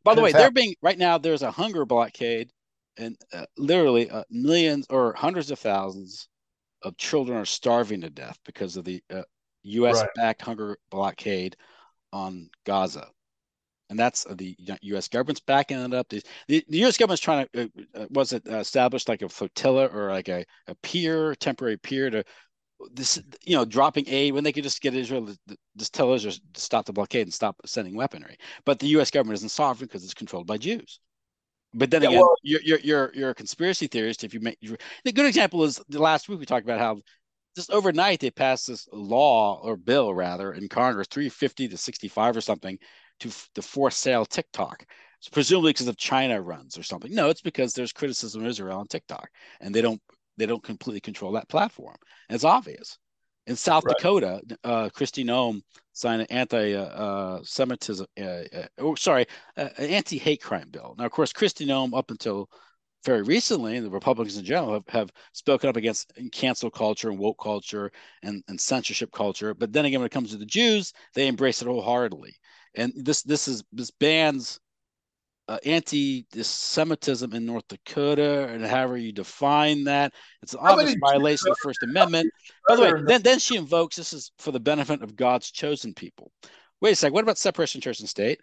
By the And way, it's they're happening. being right now. There's a hunger blockade, and literally millions or hundreds of thousands of children are starving to death because of the U.S. Right. backed hunger blockade on Gaza. And that's the U.S. government's backing it up. The U.S. government's trying to was it established like a flotilla or like a pier, temporary pier to this, dropping aid when they could just get Israel to just tell Israel to stop the blockade and stop sending weaponry. But the U.S. government isn't sovereign because it's controlled by Jews. But then Yeah. again, Well, you're a conspiracy theorist if you make the good example is the last week we talked about how just overnight they passed this law or bill rather in Congress 350 to 65 or something to force sale TikTok. It's presumably because of China runs or something. No, it's because there's criticism of Israel on TikTok, and they don't completely control that platform. And it's obvious. In South right. Dakota, Kristi Noem signed an anti-Semitism, an anti-hate crime bill. Now, of course, Kristi Noem, up until very recently, and the Republicans in general have spoken up against cancel culture and woke culture and censorship culture. But then again, when it comes to the Jews, they embrace it wholeheartedly. And this bans anti-Semitism in North Dakota, and however you define that, it's an How many obvious violation of the First Amendment. By the way, other? then she invokes this is for the benefit of God's chosen people. Wait a second, what about separation of church and state?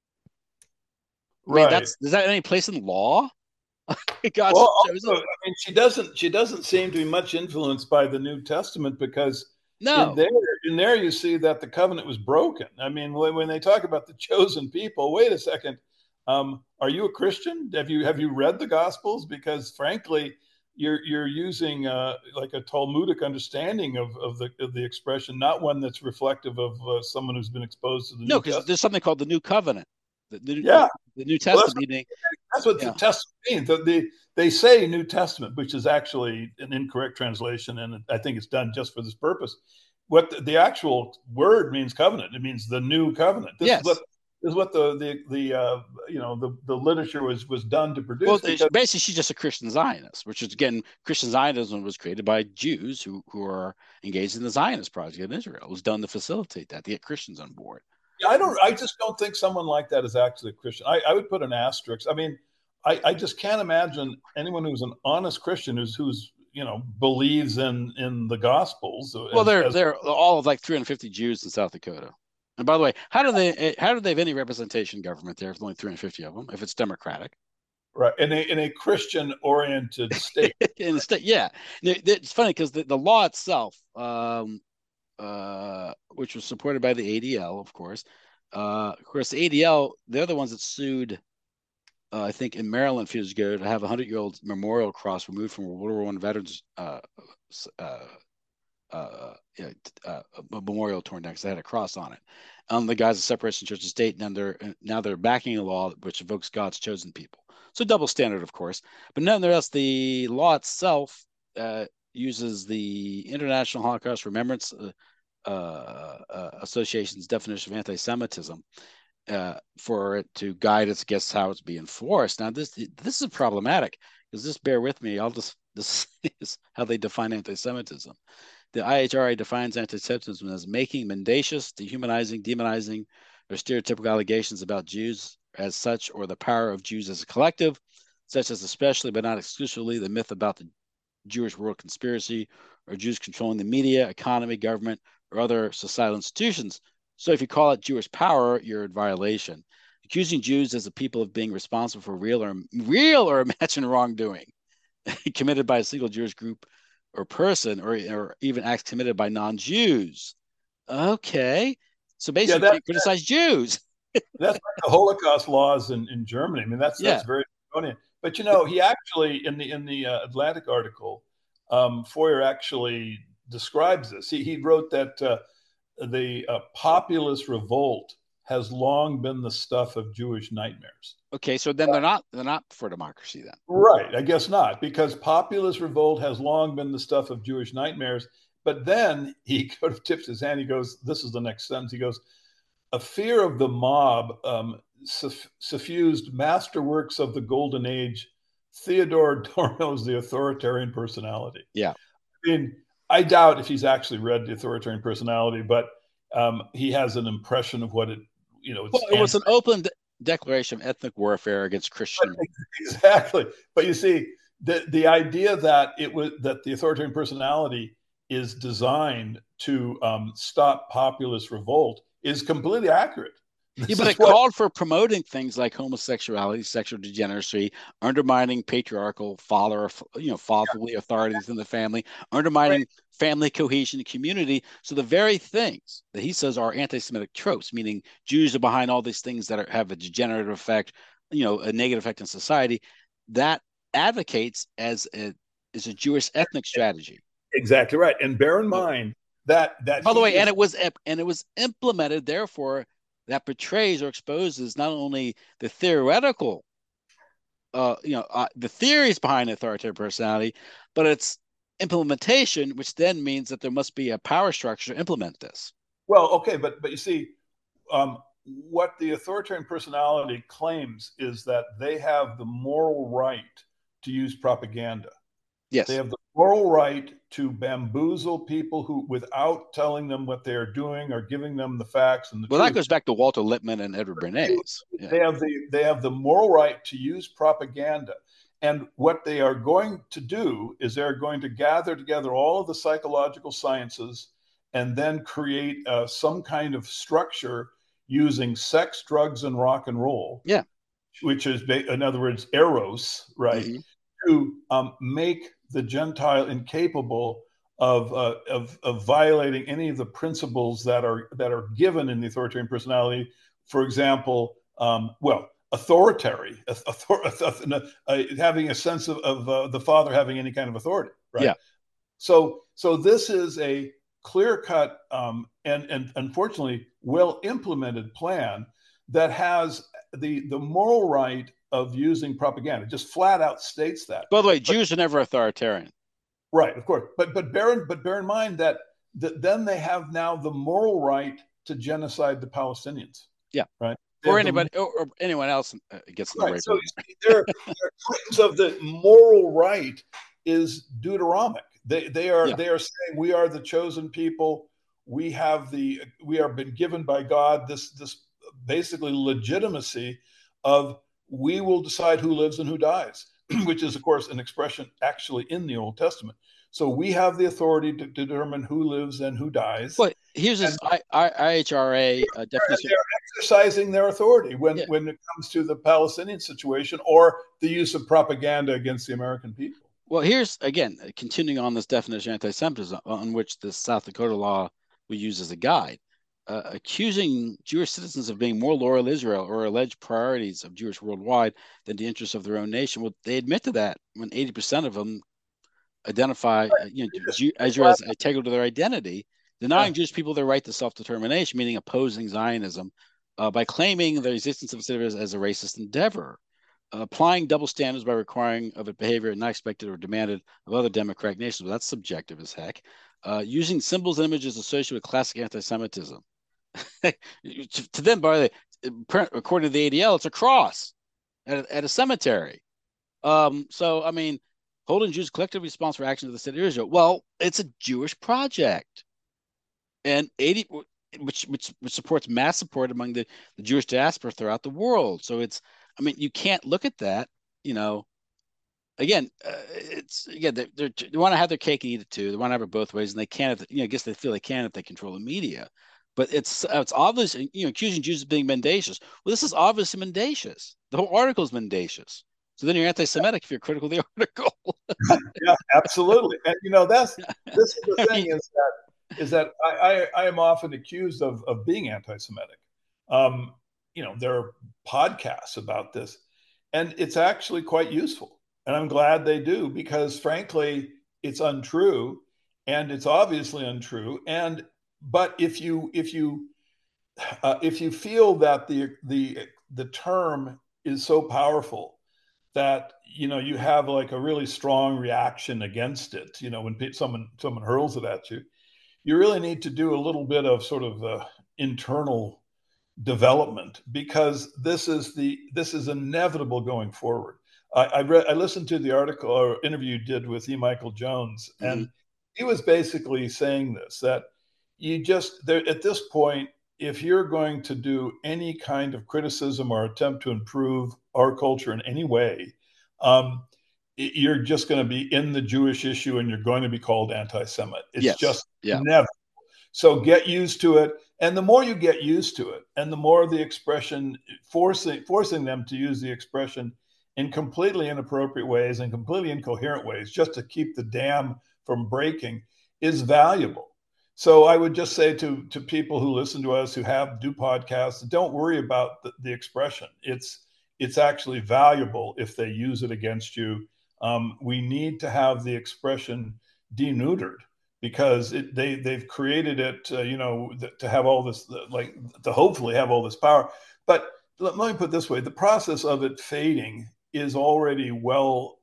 I mean, Right. is that any place in law? God's Well, chosen? also, I mean, she doesn't seem to be much influenced by the New Testament because in No. there in there you see that the covenant was broken. I mean, when they talk about the chosen people, wait a second, are you a Christian? Have you read the Gospels? Because frankly, you're using like a Talmudic understanding of the expression, not one that's reflective of someone who's been exposed to the No, New because Testament. there's something called the New Covenant. Yeah, The New well, that's Testament meaning, That's what the yeah. Testament means. They say New Testament, which is actually an incorrect translation, and I think it's done just for this purpose. What the actual word means covenant. It means the new covenant. This is what Yes. the literature was done to Well, produce because basically, she's just a Christian Zionist, which is again, Christian Zionism was created by Jews who are engaged in the Zionist project in Israel. It was done to facilitate that, to get Christians on board. I just don't think someone like that is actually a Christian. I would put an asterisk. I mean, I just can't imagine anyone who's an honest Christian who's believes in the Gospels Well, as they're all of like 350 Jews in South Dakota. And by the way, how do they have any representation government there if only 350 of them if it's Democratic? right in a Christian oriented state. In the state, yeah. It's funny because the law itself, which was supported by the ADL, of course, the ADL, they're the ones that sued. I think in Maryland, a few years ago, to have a 100-year-old memorial cross removed from World War I veterans uh, yeah, a memorial torn down because they had a cross on it. The guys of separation of church and state, and now they're backing a law which invokes God's chosen people. So double standard, of course, but nonetheless, the law itself uses the International Holocaust Remembrance Association's definition of anti-Semitism for it to guide us against how it's being enforced. Now, this is problematic because this. Bear with me. This is how they define anti-Semitism. The IHRA defines anti-Semitism as making mendacious, dehumanizing, demonizing, or stereotypical allegations about Jews as such, or the power of Jews as a collective, such as especially but not exclusively the myth about the Jewish world conspiracy, or Jews controlling the media, economy, government, or other societal institutions. So if you call it Jewish power, you're in violation. Accusing Jews as a people of being responsible for real or imagined wrongdoing committed by a single Jewish group or person, or even acts committed by non-Jews. Okay, so Yeah, basically, you that can't criticize Jews. that's like the Holocaust laws in Germany. I mean, that's Yeah. very draconian. But he actually in the Atlantic article, Foyer actually describes this. He wrote that the populist revolt has long been the stuff of Jewish nightmares. Okay, so then they're not for democracy then. Right. I guess not, because populist revolt has long been the stuff of Jewish nightmares. But then he kind of tips his hand. He goes, this is the next sentence. He goes, a fear of the mob suffused masterworks of the Golden Age. Theodore Adorno's The Authoritarian Personality. Yeah. I mean, I doubt if he's actually read The Authoritarian Personality, but he has an impression of what Well, it's it was an open. declaration of ethnic warfare against Christian. Exactly. But you see, the idea that it was that the authoritarian personality is designed to stop populist revolt is completely accurate. Yeah, This but is it what called for promoting things like homosexuality, sexual degeneracy, undermining patriarchal fatherly authority within the family, undermining family cohesion and community. So the very things that he says are anti-Semitic tropes, meaning Jews are behind all these things that have a degenerative effect, a negative effect in society, that advocates as a Jewish ethnic strategy. exactly right. And bear in So, mind that by the he way, is and it was implemented. Therefore, that portrays or exposes not only the theoretical, the theories behind authoritarian personality, but its implementation, which then means that there must be a power structure to implement this. well, okay, but you see, what the authoritarian personality claims is that they have the moral right to use propaganda. They Yes. have the moral right to bamboozle people who, without telling them what they are doing or giving them the facts and the Well, that truth, goes back to Walter Lippmann and Edward Bernays. Yeah. they have the moral right to use propaganda. And what they are going to do is they're going to gather together all of the psychological sciences and then create some kind of structure using sex, drugs, and rock and roll, Yeah. which is, in other words, eros, right? Mm-hmm. To make the Gentile incapable of violating any of the principles that are given in the authoritarian personality. For example, authoritarian, having a sense of the father having any kind of authority, right? Yeah. So this is a clear cut and unfortunately well implemented plan that has the moral right of using propaganda. Just flat out states that. By the way, But Jews are never authoritarian. right, of course. But bear in mind that then they have now the moral right to genocide the Palestinians. Yeah. Right. They Or have the anybody or anyone else gets in the right. rape So of. their claims of the moral right is Deuteronomic. They are Yeah. they are saying we are the chosen people. We have been given by God this basically legitimacy of we will decide who lives and who dies, which is of course an expression actually in the Old Testament. So we have the authority to determine who lives and who dies, But here's this and IHRA definition. they're exercising their authority when Yeah. when it comes to the Palestinian situation or the use of propaganda against the American people. Well, here's again continuing on this definition of anti-Semitism, on which the South Dakota law we use as a guide, accusing Jewish citizens of being more loyal to Israel or alleged priorities of Jewish worldwide than the interests of their own nation. Well, they admit to that when 80% of them identify, Israel as integral to their identity, Yeah. denying Jewish people their right to self-determination, meaning opposing Zionism, by claiming the existence of Israel as a racist endeavor, applying double standards by requiring of it behavior not expected or demanded of other democratic nations. Well, that's subjective as heck. Using symbols and images associated with classic anti-Semitism. To them, by the according to the ADL, it's a cross at a cemetery. So I mean, holding Jews collective responsible for actions of the state of Israel. Well, it's a Jewish project, and 80, which supports mass support among the Jewish diaspora throughout the world. So it's, I mean, you can't look at that, you know. Again, it's again they want to have their cake and eat it too. They want to have it both ways, and they can't. I guess they feel they can if they control the media. But it's obvious, accusing Jews of being mendacious. Well, this is obviously mendacious. The whole article is mendacious. So then you're anti-Semitic if you're critical of the article. Yeah, absolutely. And this is the I thing mean, is that I am often accused of being anti-Semitic. Um, there are podcasts about this, and it's actually quite useful. And I'm glad they do because, frankly, it's untrue, and it's obviously untrue. But if you feel that the term is so powerful that you have like a really strong reaction against it, when someone hurls it at you, you really need to do a little bit of sort of internal development because this is inevitable going forward. I listened to the article or interview you did with E. Michael Jones, mhm. and he was basically saying this that you just there at this point. if you're going to do any kind of criticism or attempt to improve our culture in any way, um, you're just going to be in the Jewish issue and you're going to be called anti-Semite. It's Yes. just Yeah. never. So get used to it. And the more you get used to it, and the more the expression, forcing them to use the expression in completely inappropriate ways and completely incoherent ways, just to keep the dam from breaking, is valuable. So I would just say to people who listen to us, who do podcasts, don't worry about the expression. It's actually valuable if they use it against you. We need to have the expression deneutered because they've created it, to have all this, like, to hopefully have all this power. But let me put it this way: the process of it fading is already well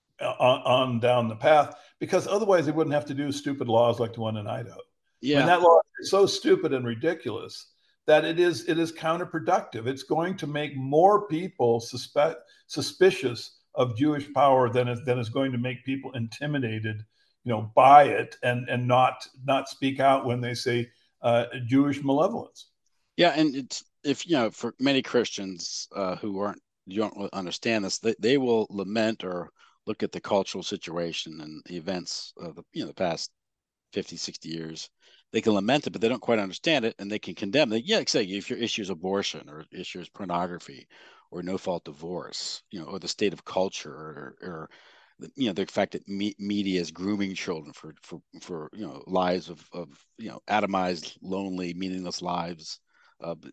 on down the path, because otherwise they wouldn't have to do stupid laws like the one in Idaho. I mean, Yeah. that law is so stupid and ridiculous that it is counterproductive. It's going to make more people suspicious of Jewish power than is going to make people intimidated, by it, and not speak out when they say Jewish malevolence. Yeah. And it's, if, for many Christians who aren't, you don't really understand this, they will lament or look at the cultural situation and the events of the past 50, 60 years. They can lament it, but they don't quite understand it, and they can condemn it. Yeah, like say if your issue is abortion, or issue is pornography, or no fault divorce, or the state of culture, or the fact that media is grooming children for lives of atomized, lonely, meaningless lives. But,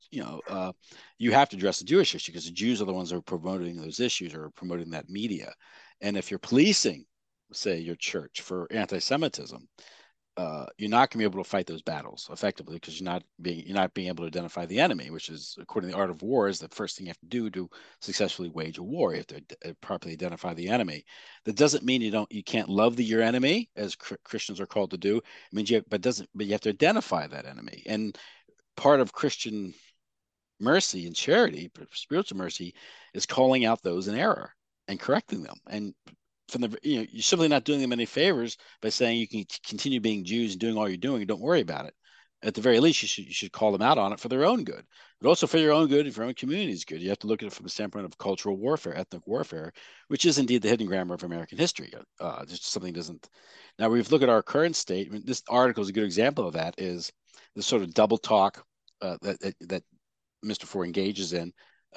you have to address the Jewish issue, because the Jews are the ones that are promoting those issues or promoting that media. And if you're policing, say, your church for anti-Semitism, you're not going to be able to fight those battles effectively, because you're not being able to identify the enemy, which is, according to the art of war, is the first thing you have to do to successfully wage a war. You have to properly identify the enemy. That doesn't mean you can't love your enemy, as Christians are called to do. It means but you have to identify that enemy. And part of Christian mercy and charity, spiritual mercy, is calling out those in error and correcting them. And you're simply not doing them any favors by saying you can continue being Jews and doing all you're doing and don't worry about it. At the very least, you should call them out on it for their own good, but also for your own good and for your own community's good. You have to look at it from the standpoint of cultural warfare, ethnic warfare, which is indeed the hidden grammar of American history. Just something doesn't. Now we've looked at our current state. I mean, this article is a good example of that. Is the sort of double talk that Mr. Ford engages in,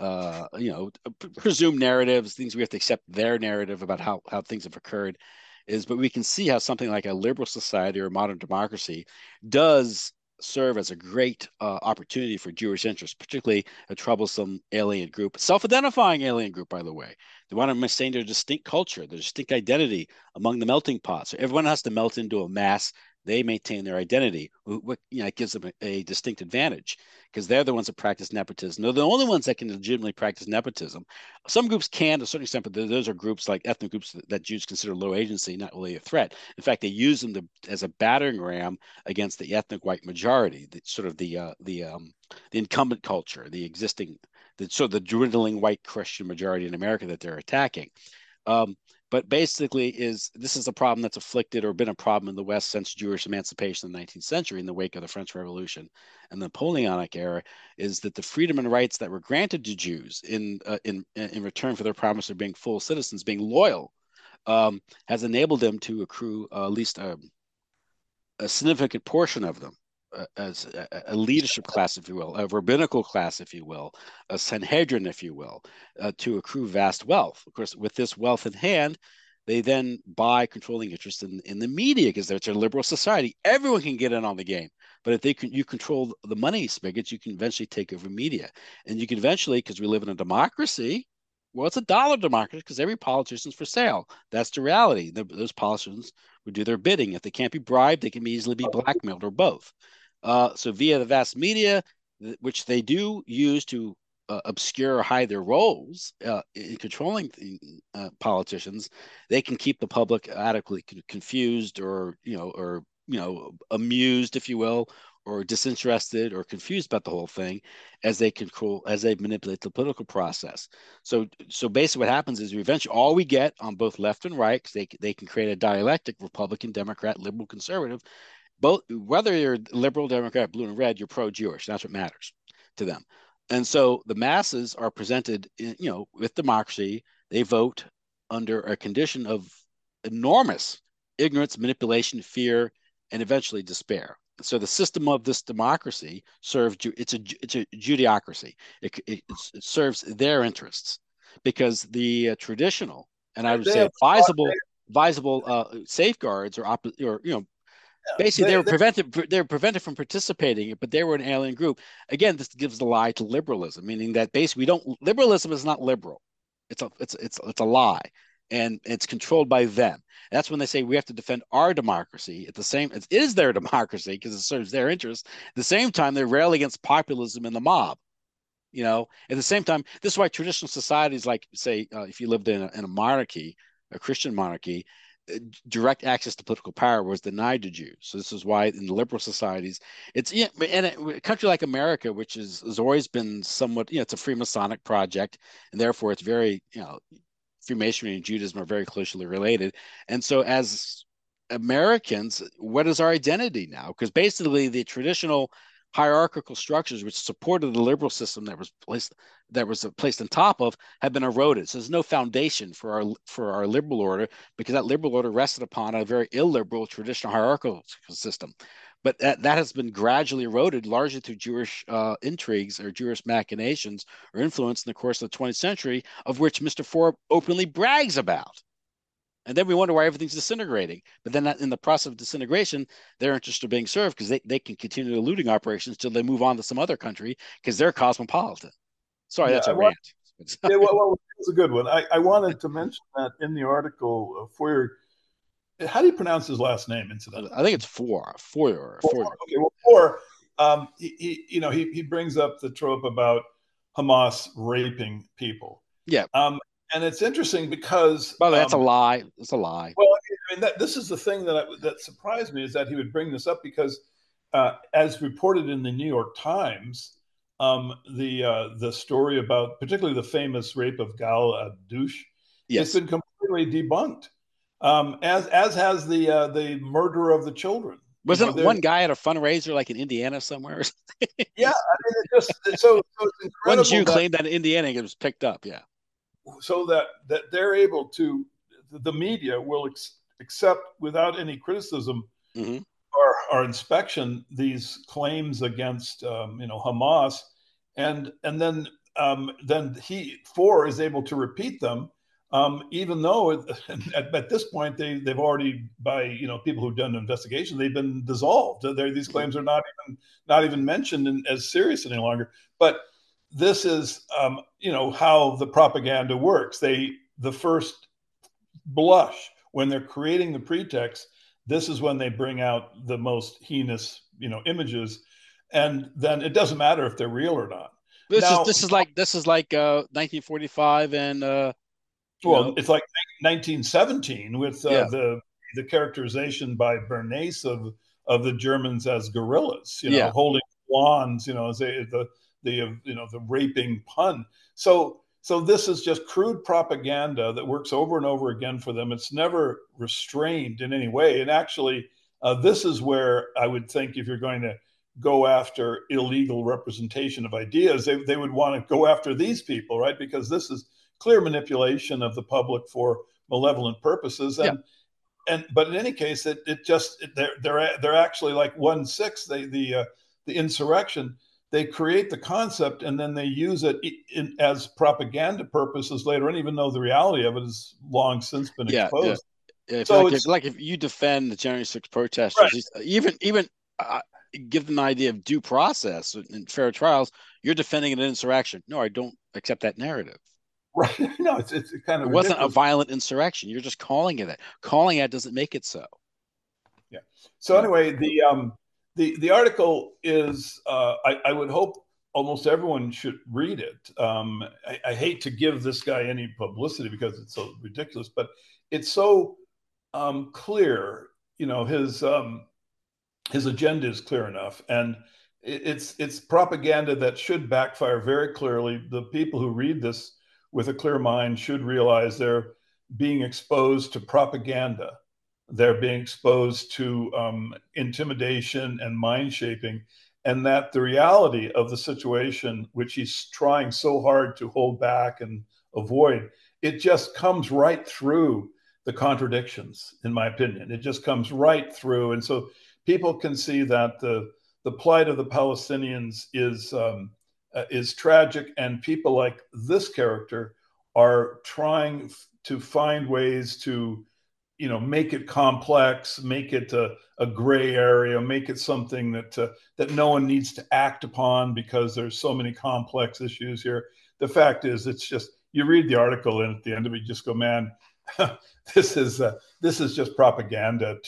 presumed narratives, things we have to accept their narrative about how things have occurred, but we can see how something like a liberal society or a modern democracy does serve as a great opportunity for Jewish interests, particularly a troublesome alien group, self-identifying alien group, by the way. They want to maintain their distinct culture, their distinct identity among the melting pot. So everyone has to melt into a mass. They maintain their identity. It gives them a distinct advantage, because they're the ones that practice nepotism. They're the only ones that can legitimately practice nepotism. Some groups can to a certain extent, but those are groups, like ethnic groups, that Jews consider low agency, not really a threat. In fact, they use them as a battering ram against the ethnic white majority, the incumbent culture, the dwindling white Christian majority in America that they're attacking. But basically, this is a problem that's afflicted or been a problem in the West since Jewish emancipation in the 19th century, in the wake of the French Revolution and the Napoleonic era, is that the freedom and rights that were granted to Jews in return for their promise of being full citizens, being loyal, has enabled them to accrue at least a significant portion of them, as a leadership class, if you will, a rabbinical class, if you will, a Sanhedrin, if you will, to accrue vast wealth. Of course, with this wealth in hand, they then buy controlling interest in the media, because it's a liberal society. Everyone can get in on the game. But if you control the money spigots, you can eventually take over media. And you can eventually, because we live in a democracy, well, it's a dollar democracy, because every politician's for sale. That's the reality. Those politicians would do their bidding. If they can't be bribed, they can easily be blackmailed, or both. So via the vast media, which they do use to obscure or hide their roles in controlling politicians, they can keep the public adequately confused, or amused, if you will, or disinterested or confused about the whole thing, as they manipulate the political process. So basically, what happens is, we eventually, all we get on both left and right, because they can create a dialectic: Republican, Democrat, liberal, conservative, both, whether you're liberal, Democrat, blue and red, you're pro-Jewish. That's what matters to them. And so the masses are presented, with democracy. They vote under a condition of enormous ignorance, manipulation, fear, and eventually despair. So the system of this democracy serves, it's a Judeocracy. It serves their interests because the traditional, and I would They say have advisable safeguards or basically they, they they were prevented from participating, but they were an alien group. Again, this gives the lie to liberalism, meaning that basically we don't liberalism is not liberal. It's a lie, and it's controlled by them. That's when they say we have to defend our democracy. At the same, it is their democracy because it serves their interests. At the same time, they rail against populism and the mob. At the same time, this is why traditional societies, like say, if you lived in a monarchy, a Christian monarchy, direct access to political power was denied to Jews. So this is why in the liberal societies, and a country like America, which has always been somewhat, it's a Freemasonic project, and therefore it's very, Freemasonry and Judaism are very closely related. And so as Americans, what is our identity now? Because basically the traditional hierarchical structures which supported the liberal system that was placed on top of have been eroded. So there's no foundation for our liberal order because that liberal order rested upon a very illiberal traditional hierarchical system. But that has been gradually eroded largely through Jewish intrigues or Jewish machinations or influence in the course of the 20th century, of which Mr. Ford openly brags about. And then we wonder why everything's disintegrating. But then in the process of disintegration, their interests are being served because they can continue the looting operations till they move on to some other country because they're cosmopolitan. Sorry, yeah, that's a rant. yeah, well, it's a good one. I wanted to mention that in the article for your, how do you pronounce his last name, incidentally? I think it's Foyer. Okay, well, or he brings up the trope about Hamas raping people. Yeah. And it's interesting because, By the way, that's a lie. It's a lie. well, I mean, this is the thing that surprised me is that he would bring this up because, as reported in the New York Times, the story about particularly the famous rape of Gal Adouche, it's Yes. been completely debunked, as has the murder of the children. Wasn't one guy at a fundraiser like in Indiana somewhere? Yeah, I mean, it just so it's One incredible Jew that claimed that in Indiana it was picked up. Yeah. that they're able to, the media will accept without any criticism Mm-hmm. or inspection these claims against Hamas, and then Four is able to repeat them, even though at this point they've already, by people who've done an investigation, they've been dissolved. These claims are not even mentioned as serious any longer. But this is how the propaganda works. The first blush when they're creating the pretext, this is when they bring out the most heinous images, and then it doesn't matter if they're real or not. This is Now, this is like this is like 1945 and well, it's like 1917 with yeah. the characterization by Bernays of the Germans as guerrillas, Yeah. holding wands, as the raping pun. So this is just crude propaganda that works over and over again for them. It's never restrained in any way. And actually, this is where I would think if you're going to go after illegal representation of ideas, they would want to go after these people, right? Because this is clear manipulation of the public for malevolent purposes. Yeah. But in any case, they're actually like 1/6. The insurrection, they create the concept and then they use it as propaganda purposes later on, even though the reality of it has long since been Yeah. Yeah. exposed. If So like it's like if you defend the January 6th right, protesters, even uh, give them an idea of due process and fair trials, you're defending an insurrection. No, I don't accept that narrative. right. No, it's kind It of wasn't a ridiculous. violent insurrection. You're just calling it that. Calling it doesn't make it so. Yeah. So You know. anyway, the article is, I would hope almost everyone should read it. I hate to give this guy any publicity because it's so ridiculous, but it's so clear. His agenda is clear enough, and it's propaganda that should backfire very clearly. The people who read this with a clear mind should realize they're being exposed to propaganda they're being exposed to intimidation and mind shaping, and that the reality of the situation, which he's trying so hard to hold back and avoid, it just comes right through the contradictions, in my opinion. It just comes right through. And so people can see that the plight of the Palestinians is tragic, and people like this character are trying to find ways to, make it complex, make it a gray area, make it something that no one needs to act upon because there's so many complex issues here. The fact is, it's just, you read the article and at the end of it, you just go, man, this is just propaganda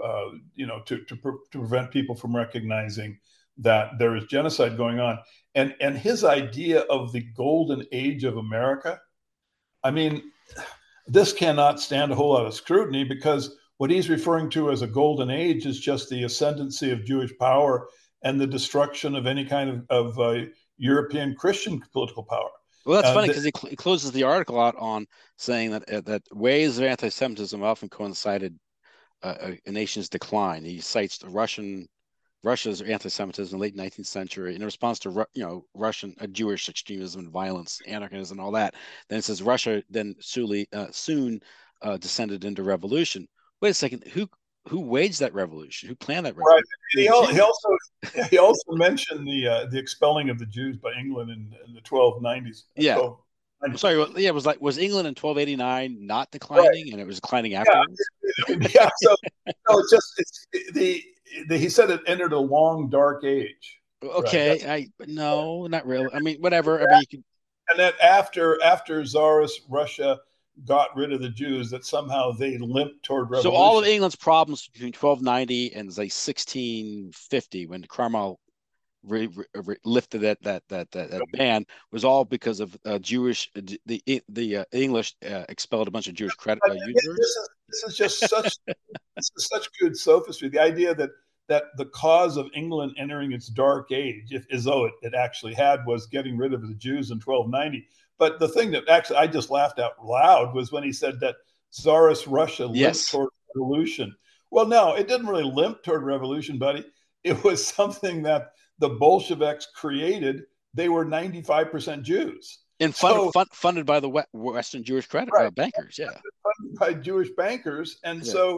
to prevent people from recognizing that there is genocide going on. And his idea of the golden age of America, I mean, this cannot stand a whole lot of scrutiny, because what he's referring to as a golden age is just the ascendancy of Jewish power and the destruction of any kind of European Christian political power. Well, that's funny because he closes the article out on saying that waves of anti-Semitism often coincided a nation's decline. He cites Russia's anti-Semitism in the late 19th century in response to Russian Jewish extremism and violence, anarchism, and all that. Then it says Russia then soon descended into revolution. Wait a second, who waged that revolution? Who planned that revolution? Right. He also mentioned the expelling of the Jews by England in the 1290s. Yeah. 1290s. I'm sorry. Yeah, was England in 1289 not declining, right, and it was declining afterwards? Yeah. So it's he said it entered a long dark age. Okay, right? No, not really. I mean, whatever. I mean, you could. And that after Tsarist Russia got rid of the Jews, that somehow they limped toward revolution. So all of England's problems between 1290 and like 1650, when Cromwell lifted that ban, was all because of Jewish. The English expelled a bunch of Jewish users. This is just such good sophistry. The idea that the cause of England entering its dark age, as though it actually had, was getting rid of the Jews in 1290. But the thing that actually I just laughed out loud was when he said that Tsarist Russia limped toward revolution. Well, no, it didn't really limp toward revolution, buddy. It was something that the Bolsheviks created. They were 95% Jews. And funded by the Western Jewish bankers, yeah. Funded by Jewish bankers. And so,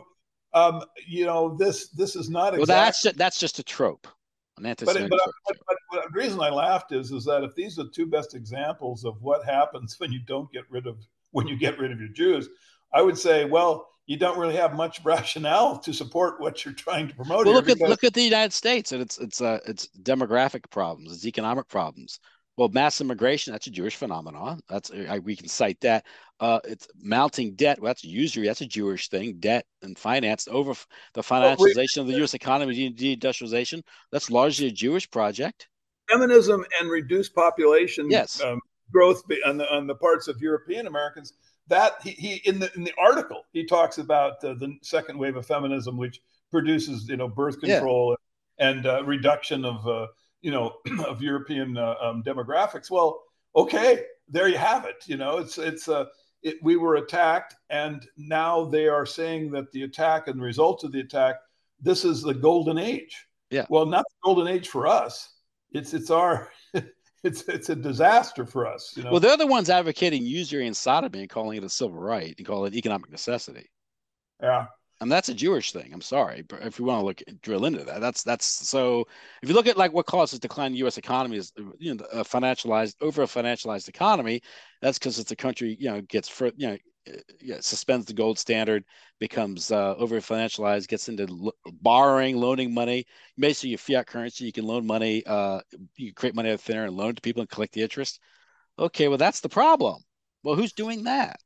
this is not exactly... Well, that's just a trope. But the reason I laughed is that if these are the two best examples of what happens when you get rid of your Jews, I would say, well, you don't really have much rationale to support what you're trying to promote. Well, look at the United States and its demographic problems, its economic problems. Well, mass immigration, that's a Jewish phenomenon. We can cite that. It's mounting debt. Well, that's usury. That's a Jewish thing. Debt and finance over the financialization of the U.S. economy, deindustrialization. That's largely a Jewish project. Feminism and reduced population growth on the parts of European Americans. That he in the article he talks about the second wave of feminism, which produces birth control and reduction of of European demographics. Well, okay, there you have it. We were attacked, and now they are saying that the attack and the results of the attack, this is the golden age. Yeah. Well, not the golden age for us. It's our it's a disaster for us. Well, they're the ones advocating usury and sodomy and calling it a civil right and call it economic necessity. Yeah. And that's a Jewish thing. I'm sorry, but if we want to drill into that, that's so. If you look at like what causes decline in the U.S. economy is a financialized economy. That's because it's a country gets suspends the gold standard, becomes over financialized, gets into borrowing, loaning money. Basically, your fiat currency, you can loan money, you can create money out of thin air and loan to people and collect the interest. Okay, well that's the problem. Well, who's doing that?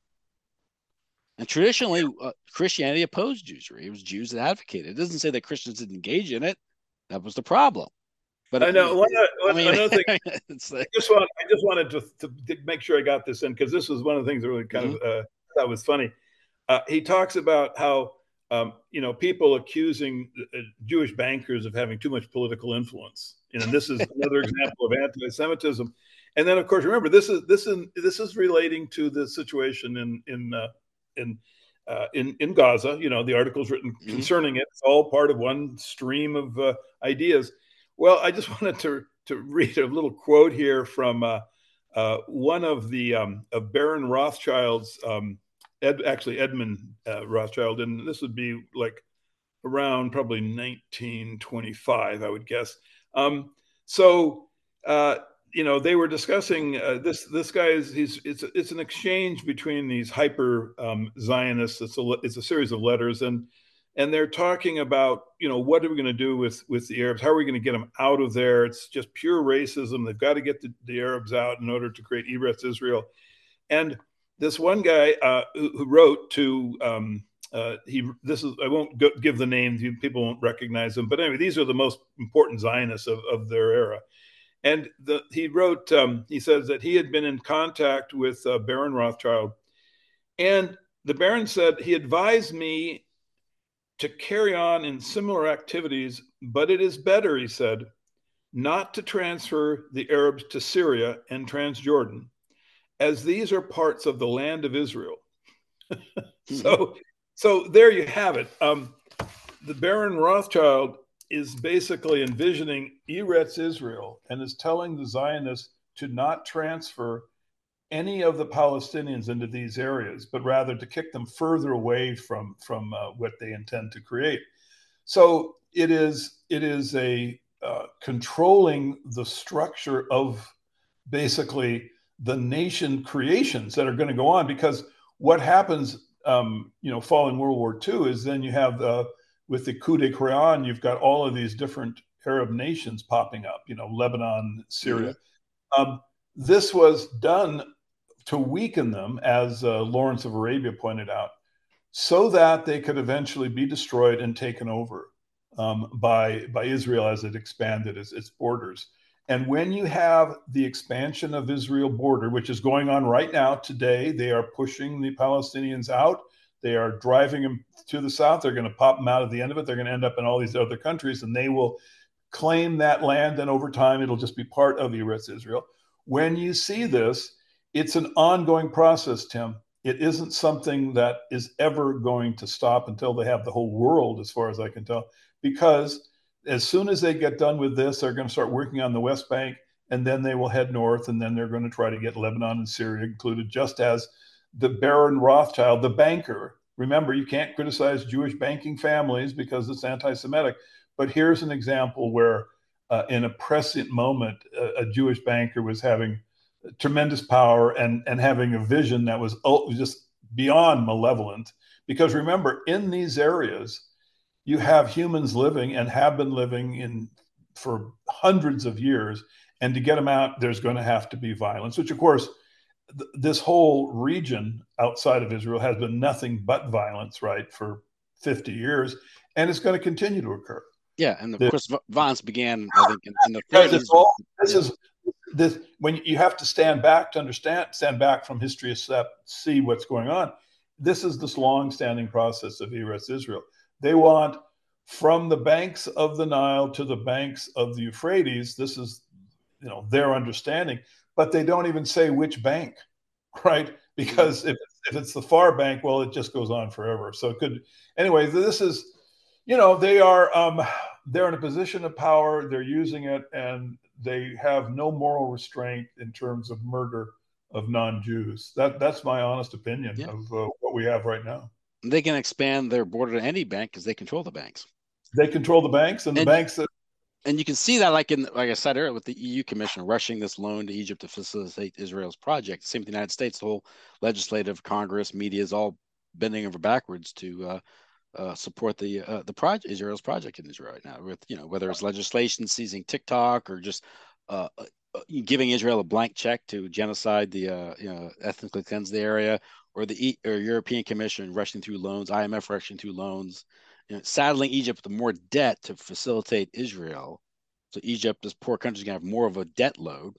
And traditionally, Christianity opposed usury. It was Jews that advocated. It doesn't say that Christians didn't engage in it. That was the problem. But I know. Another thing, I just wanted to make sure I got this in, because this was one of the things that really kind of thought was funny. He talks about how people accusing Jewish bankers of having too much political influence, and this is another example of anti-Semitism. And then, of course, remember this is relating to the situation in in Gaza. The article's written Mm-hmm. concerning it. It's all part of one stream of ideas. Well, I just wanted to read a little quote here from one of the of Baron Rothschild's, actually Edmund Rothschild, and this would be like around probably 1925, I would guess. So they were discussing this guy is it's an exchange between these hyper Zionists. It's a series of letters, and they're talking about what are we going to do with the Arabs? How are we going to get them out of there? It's just pure racism. They've got to get the Arabs out in order to create Eretz Israel. And this one guy who wrote to I won't give the names, people won't recognize them, but anyway, these are the most important Zionists of their era. And he wrote, he says that he had been in contact with Baron Rothschild, and the Baron said he advised me to carry on in similar activities, but it is better, he said, not to transfer the Arabs to Syria and Transjordan, as these are parts of the land of Israel. So there you have it. The Baron Rothschild is basically envisioning Eretz Israel and is telling the Zionists to not transfer any of the Palestinians into these areas, but rather to kick them further away from what they intend to create. So it is a controlling the structure of basically the nation creations that are going to go on, because what happens, following World War II is then you have with the coup de Quran, you've got all of these different Arab nations popping up, Lebanon, Syria. Mm-hmm. This was done to weaken them, as Lawrence of Arabia pointed out, so that they could eventually be destroyed and taken over by Israel as it expanded its borders. And when you have the expansion of Israel border, which is going on right now today, they are pushing the Palestinians out. They are driving them to the south. They're going to pop them out at the end of it. They're going to end up in all these other countries, and they will claim that land. And over time, it'll just be part of Eretz Israel. When you see this, it's an ongoing process, Tim. It isn't something that is ever going to stop until they have the whole world, as far as I can tell, because as soon as they get done with this, they're going to start working on the West Bank, and then they will head north, and then they're going to try to get Lebanon and Syria included, just as the Baron Rothschild, the banker. Remember, you can't criticize Jewish banking families because it's anti-Semitic. But here's an example where in a prescient moment, a Jewish banker was having tremendous power and having a vision that was just beyond malevolent. Because remember, in these areas, you have humans living and have been living for hundreds of years. And to get them out, there's going to have to be violence, which, of course, this whole region outside of Israel has been nothing but violence, right, for 50 years. And it's going to continue to occur. Yeah. And of course, violence began, I think, in the 30s. This when you have to stand back from history, see what's going on. This is this long-standing process of Eretz Israel. They want from the banks of the Nile to the banks of the Euphrates. This is, their understanding, but they don't even say which bank, right? Because if it's the far bank, well, it just goes on forever. So it could, anyway. This is, they are they're in a position of power. They're using it, and they have no moral restraint in terms of murder of non-Jews. That's my honest opinion of what we have right now. They can expand their border to any bank because they control the banks. They control the banks, and the banks that. And you can see that, like I said earlier, with the EU Commission rushing this loan to Egypt to facilitate Israel's project. Same with the United States, the whole legislative, Congress, media is all bending over backwards to support the project, Israel's project in Israel right now. With whether it's legislation seizing TikTok or just giving Israel a blank check to genocide the ethnically cleanse the area, or the European Commission rushing through loans, IMF rushing through loans. Saddling Egypt with more debt to facilitate Israel. So Egypt, this poor country, is going to have more of a debt load.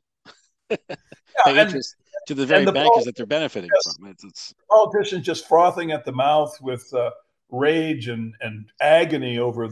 Pay interest to the very bankers that they're benefiting from. It's politicians just frothing at the mouth with rage and agony over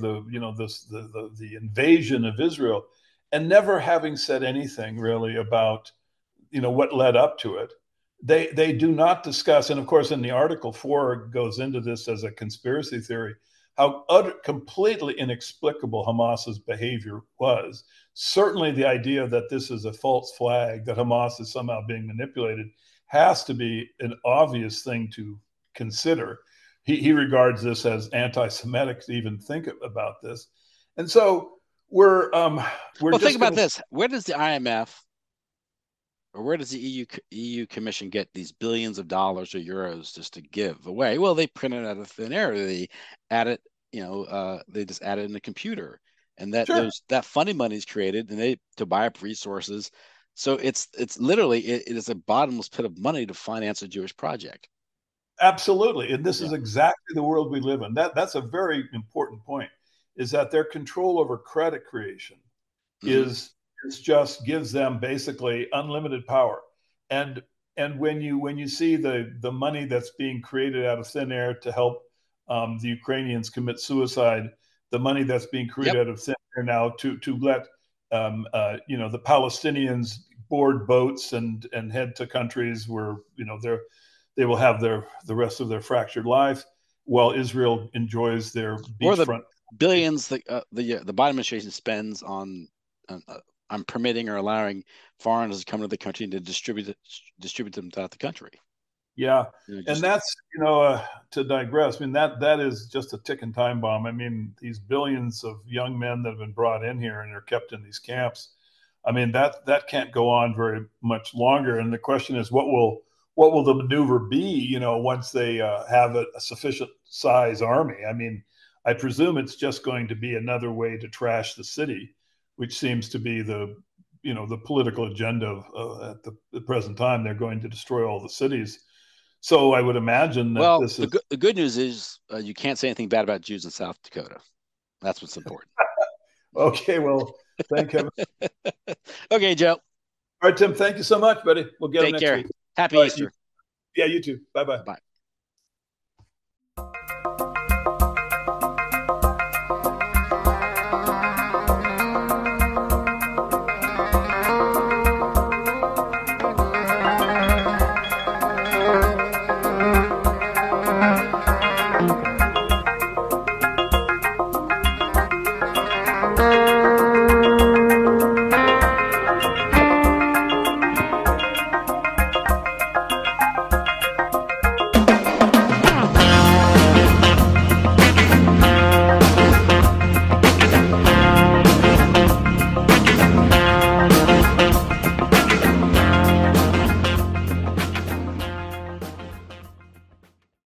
the invasion of Israel, and never having said anything really about what led up to it. they do not discuss, and of course, in the article 4 goes into this as a conspiracy theory, how completely inexplicable Hamas's behavior was. Certainly, the idea that this is a false flag, that Hamas is somehow being manipulated, has to be an obvious thing to consider. He regards this as anti-Semitic to even think about this, and so we're Well, think just about going to. this. Where does the IMF or where does the EU Commission get these billions of dollars or euros just to give away? Well, they print it out of thin air. They add it, they just add it in the computer, and Sure. that funding money is created, and they to buy up resources. So it's literally it is a bottomless pit of money to finance a Jewish project. Absolutely. And this Yeah. is exactly the world we live in. That's a very important point, is that their control over credit creation Mm-hmm. is just gives them basically unlimited power. And when you see the money that's being created out of thin air to help the Ukrainians commit suicide, the money that's being Yep. created out of thin air now to let the Palestinians board boats and head to countries where they will have the rest of their fractured life, while Israel enjoys their Or the beachfront. billions that the Biden administration spends on, on permitting or allowing foreigners to come to the country to distribute them throughout the country. Yeah, and Just that's to digress. I mean that is just a ticking time bomb. I mean these billions of young men that have been brought in here and are kept in these camps. I mean that can't go on very much longer. And the question is, what will the maneuver be? Once they have a sufficient size army. I mean, I presume it's just going to be another way to trash the city, which seems to be the political agenda at the present time. They're going to destroy all the cities. So I would imagine that well, this is the good news is you can't say anything bad about Jews in South Dakota. That's what's important. okay. Well, thank heaven. Okay, Joe. All right, Tim. Thank you so much, buddy. We'll get them Take next care. week. Happy All right. Easter. Yeah, you too. Bye bye. Bye.